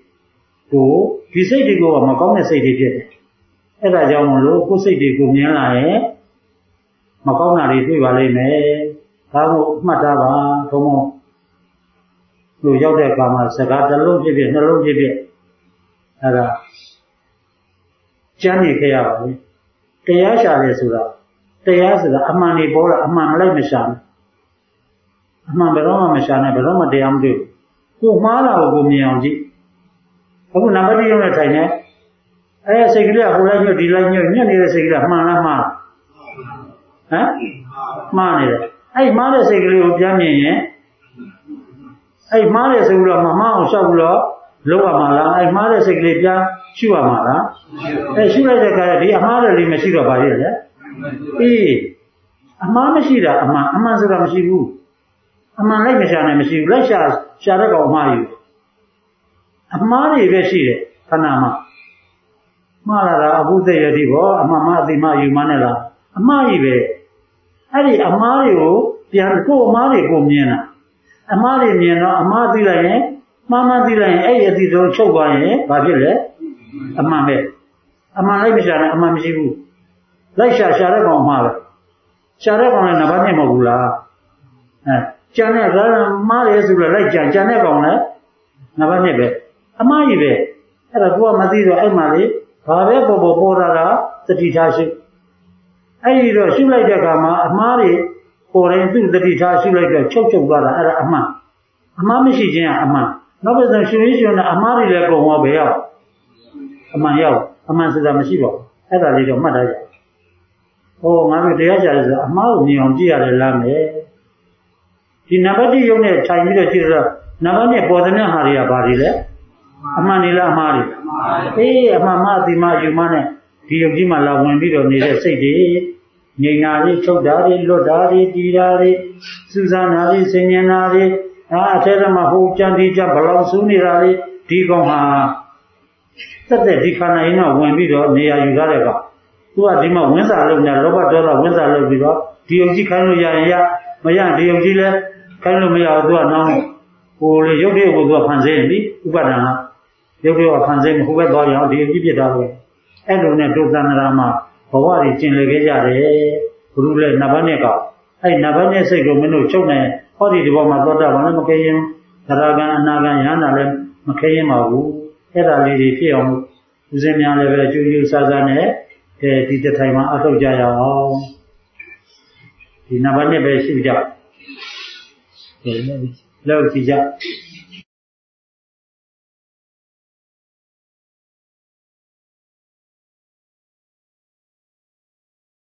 S1: တွေကိုမကောင်းတဲ့စိတ်တွေဖြစ်တယ်အဲ့ဒါကြောင့်မလို့ကိုယ်စိတ်တွေကိုမြင်လာရင်မကောင်းတာတွေတွေ့ပါလိမ့်မယ်ဒါမို့မှတ်သားပါဘုံဘုံသူရောက်တဲ့အခါမှာစကားတစ်လုံးဖြစ်ဖြစ်နှလုံးဖြစ်ဖြစ်အဲ့ဒါကျမ်းနေခဲ့ရပါလေတရားရှာတယ်ဆိုတာအမှန်နေပေါ်လာအမှန်လိုက်မရှာနဲ့အမှန်ဘယ်တော့မှမရှာနဲ့ဘယ်တော့မှတရားမတွေ့ဘူးကိုမှားတာကိုမြင်အောင်ကြည့်အခုနံပါတ်1ရုံနဲ့ထိုင်နေစိတ်ကလေးကဟိုလိုက်ညွတ်ဒီလိုက်ညွတ်ညက်နေတဲ့စိတ်ကလေးမှန်လားမှားမှားနေတယ်အဲ့မှားတဲ့စိတ်ကလေးကိုပြန်မြင်ရင်အဲ့မှားတဲ့စိတ်ကတော့မမှားအောင်ရှောက်ပြီးတော့လုပ်ရမှာလားအဲ့မှားတဲ့စိတ်ကလေးပြန်ရှုရမှာလားရှုလိုက်တဲ့အခါဒီအမှားတဲ့လေးမရှိတော့ပါရဲ့လေအမှားမရှိတာအမှန်ဆိုတာမရှိဘူးအမှန်လိုက်မရှာနိုင်မရှိဘူးလိုက်ရှာတဲ့ကောင်အမှားယူအမှားတွေပဲရှိတယ်ခဏမှမှားလာတာအခုသိရသည်ပေါ့အမှန်မှအသိမှယူမှနဲ့လားအမှားကြီးပဲအဲ့ဒီအမှားတွေကိုပြန်ကိုအမှားတွေကိုမြင်တာအမှားတွေမြင်တော့အမှားသိလိုက်ရင်မှားသိလိုက်ရင်အဲ့ဒီအသိဆုံးချုပ်သွားရင်ဘာဖြစ်လဲအမှန်ပဲအမှန်လိုက်မရှာနဲ့အမှန်မရှိဘူးလိုက်ရှာတဲ့ကောင်အမှားပဲရှာတဲ့ကောင်လည်းနံပါတ်1မဟုတ်ဘူးလားကြံတဲ့ကောင်မှားတယ်ဆိုတော့လိုက်ကြံတဲ့ကောင်လည်းနံပါတ်1ပဲအမှားကြီးပဲအဲ့ဒါကိုကမသိတော့အဲ့မှာလေဘာပဲပေါ်တာကတတိထားရှိအဲ့ဒီတော့ရှုလိုက်တဲ့အခါမှာအမှားတွေပေါ်ရင်သူ့တတိထားရှုလိုက်တော့ချုပ်သွားတာအဲ့ဒါအမှားမရှိခြင်းကအမှန်နောက်ပြီးတော့ရှုရင်းနဲ့အမှားတွေလည်းကုန်သွားပဲရောက်အမှန်ရောက်အမှန်ဆိုတာမရှိပါဘူးအဲ့ဒါလေးတော့မှတ်ထားကြဟောငါတို့တရားကြတယ်ဆိုအမှားကိုမြင်အောင်ကြည့်ရတယ်လားမယ်ဒီနံပါတ်1ရုံနဲ့ထိုင်ပြီးတော့ကြည့်တော့နံပါတ်2ပေါ်တဲ့ဟာတွေကဘာတွေလဲအမှန်နေလားအမှားတွေအမှန်မှအတိမှယူမှနဲ့ဒီယုတ်ကြီးမှလာဝင်ပြီးတော့နေတဲ့စိတ်တွေငြိမ်တာတွေထုတ်တာတွေလွတ်တာတွေတည်တာတွေစူးစမ်းတာတွေဆင်ញင်တာတွေအထက်မှာဟိုကြံဒီကြဘလောင်ဆူးနေတာတွေဒီကောင်ဟာသက်သက်ဒီခန္ဓာရင်းတော့ဝင်ပြီးတော့နေရာယူထားတဲ့ကောင်သူကဒီမှာဝင်းစာလုပ်နေလောဘဒေါသဝင်းစာလုပ်ပြီးတော့ဒီယုတ်ကြီးခိုင်းလို့ရရင်ရမရဒီယုတ်ကြီးလည်းခိုင်းလို့မရဘူးသူကနောင်ဟိုလေရုပ်တွေကိုသူကဖန်ဆင်းပြီဥပါဒနာရုပ်တွေကဖန်ဆင်းဟိုဘက်သွားရအောင်ဒီယုတ်ကြီးပြစ်တာပဲအဲ့လိုနဲ့ဒုသန္တရာမှာဘဝတွေကျင်လည်ခဲ့ကြတယ်ဘုရုလည်းနံပါတ်1ကအဲ့နံပါတ်1စိတ်ကိုမင်းတို့ချုပ်နေဟောဒီဒီဘောမှာသောတာပန်လည်းမခဲရင်သရဂံအနာဂံယန္တာလည်းမခဲရင်ပါဘူးအဲ့ဒါလေးတွေဖြစ်အောင်ဦးဇင်းများလည်းပဲအကျိုးကျိုးစားစားနဲ့ဒီတစ်ထိုင်မှာအထောက်ကြရအောင်ဒီနံပါတ်1ပဲရှိကြလောက်ကြည့်ကြ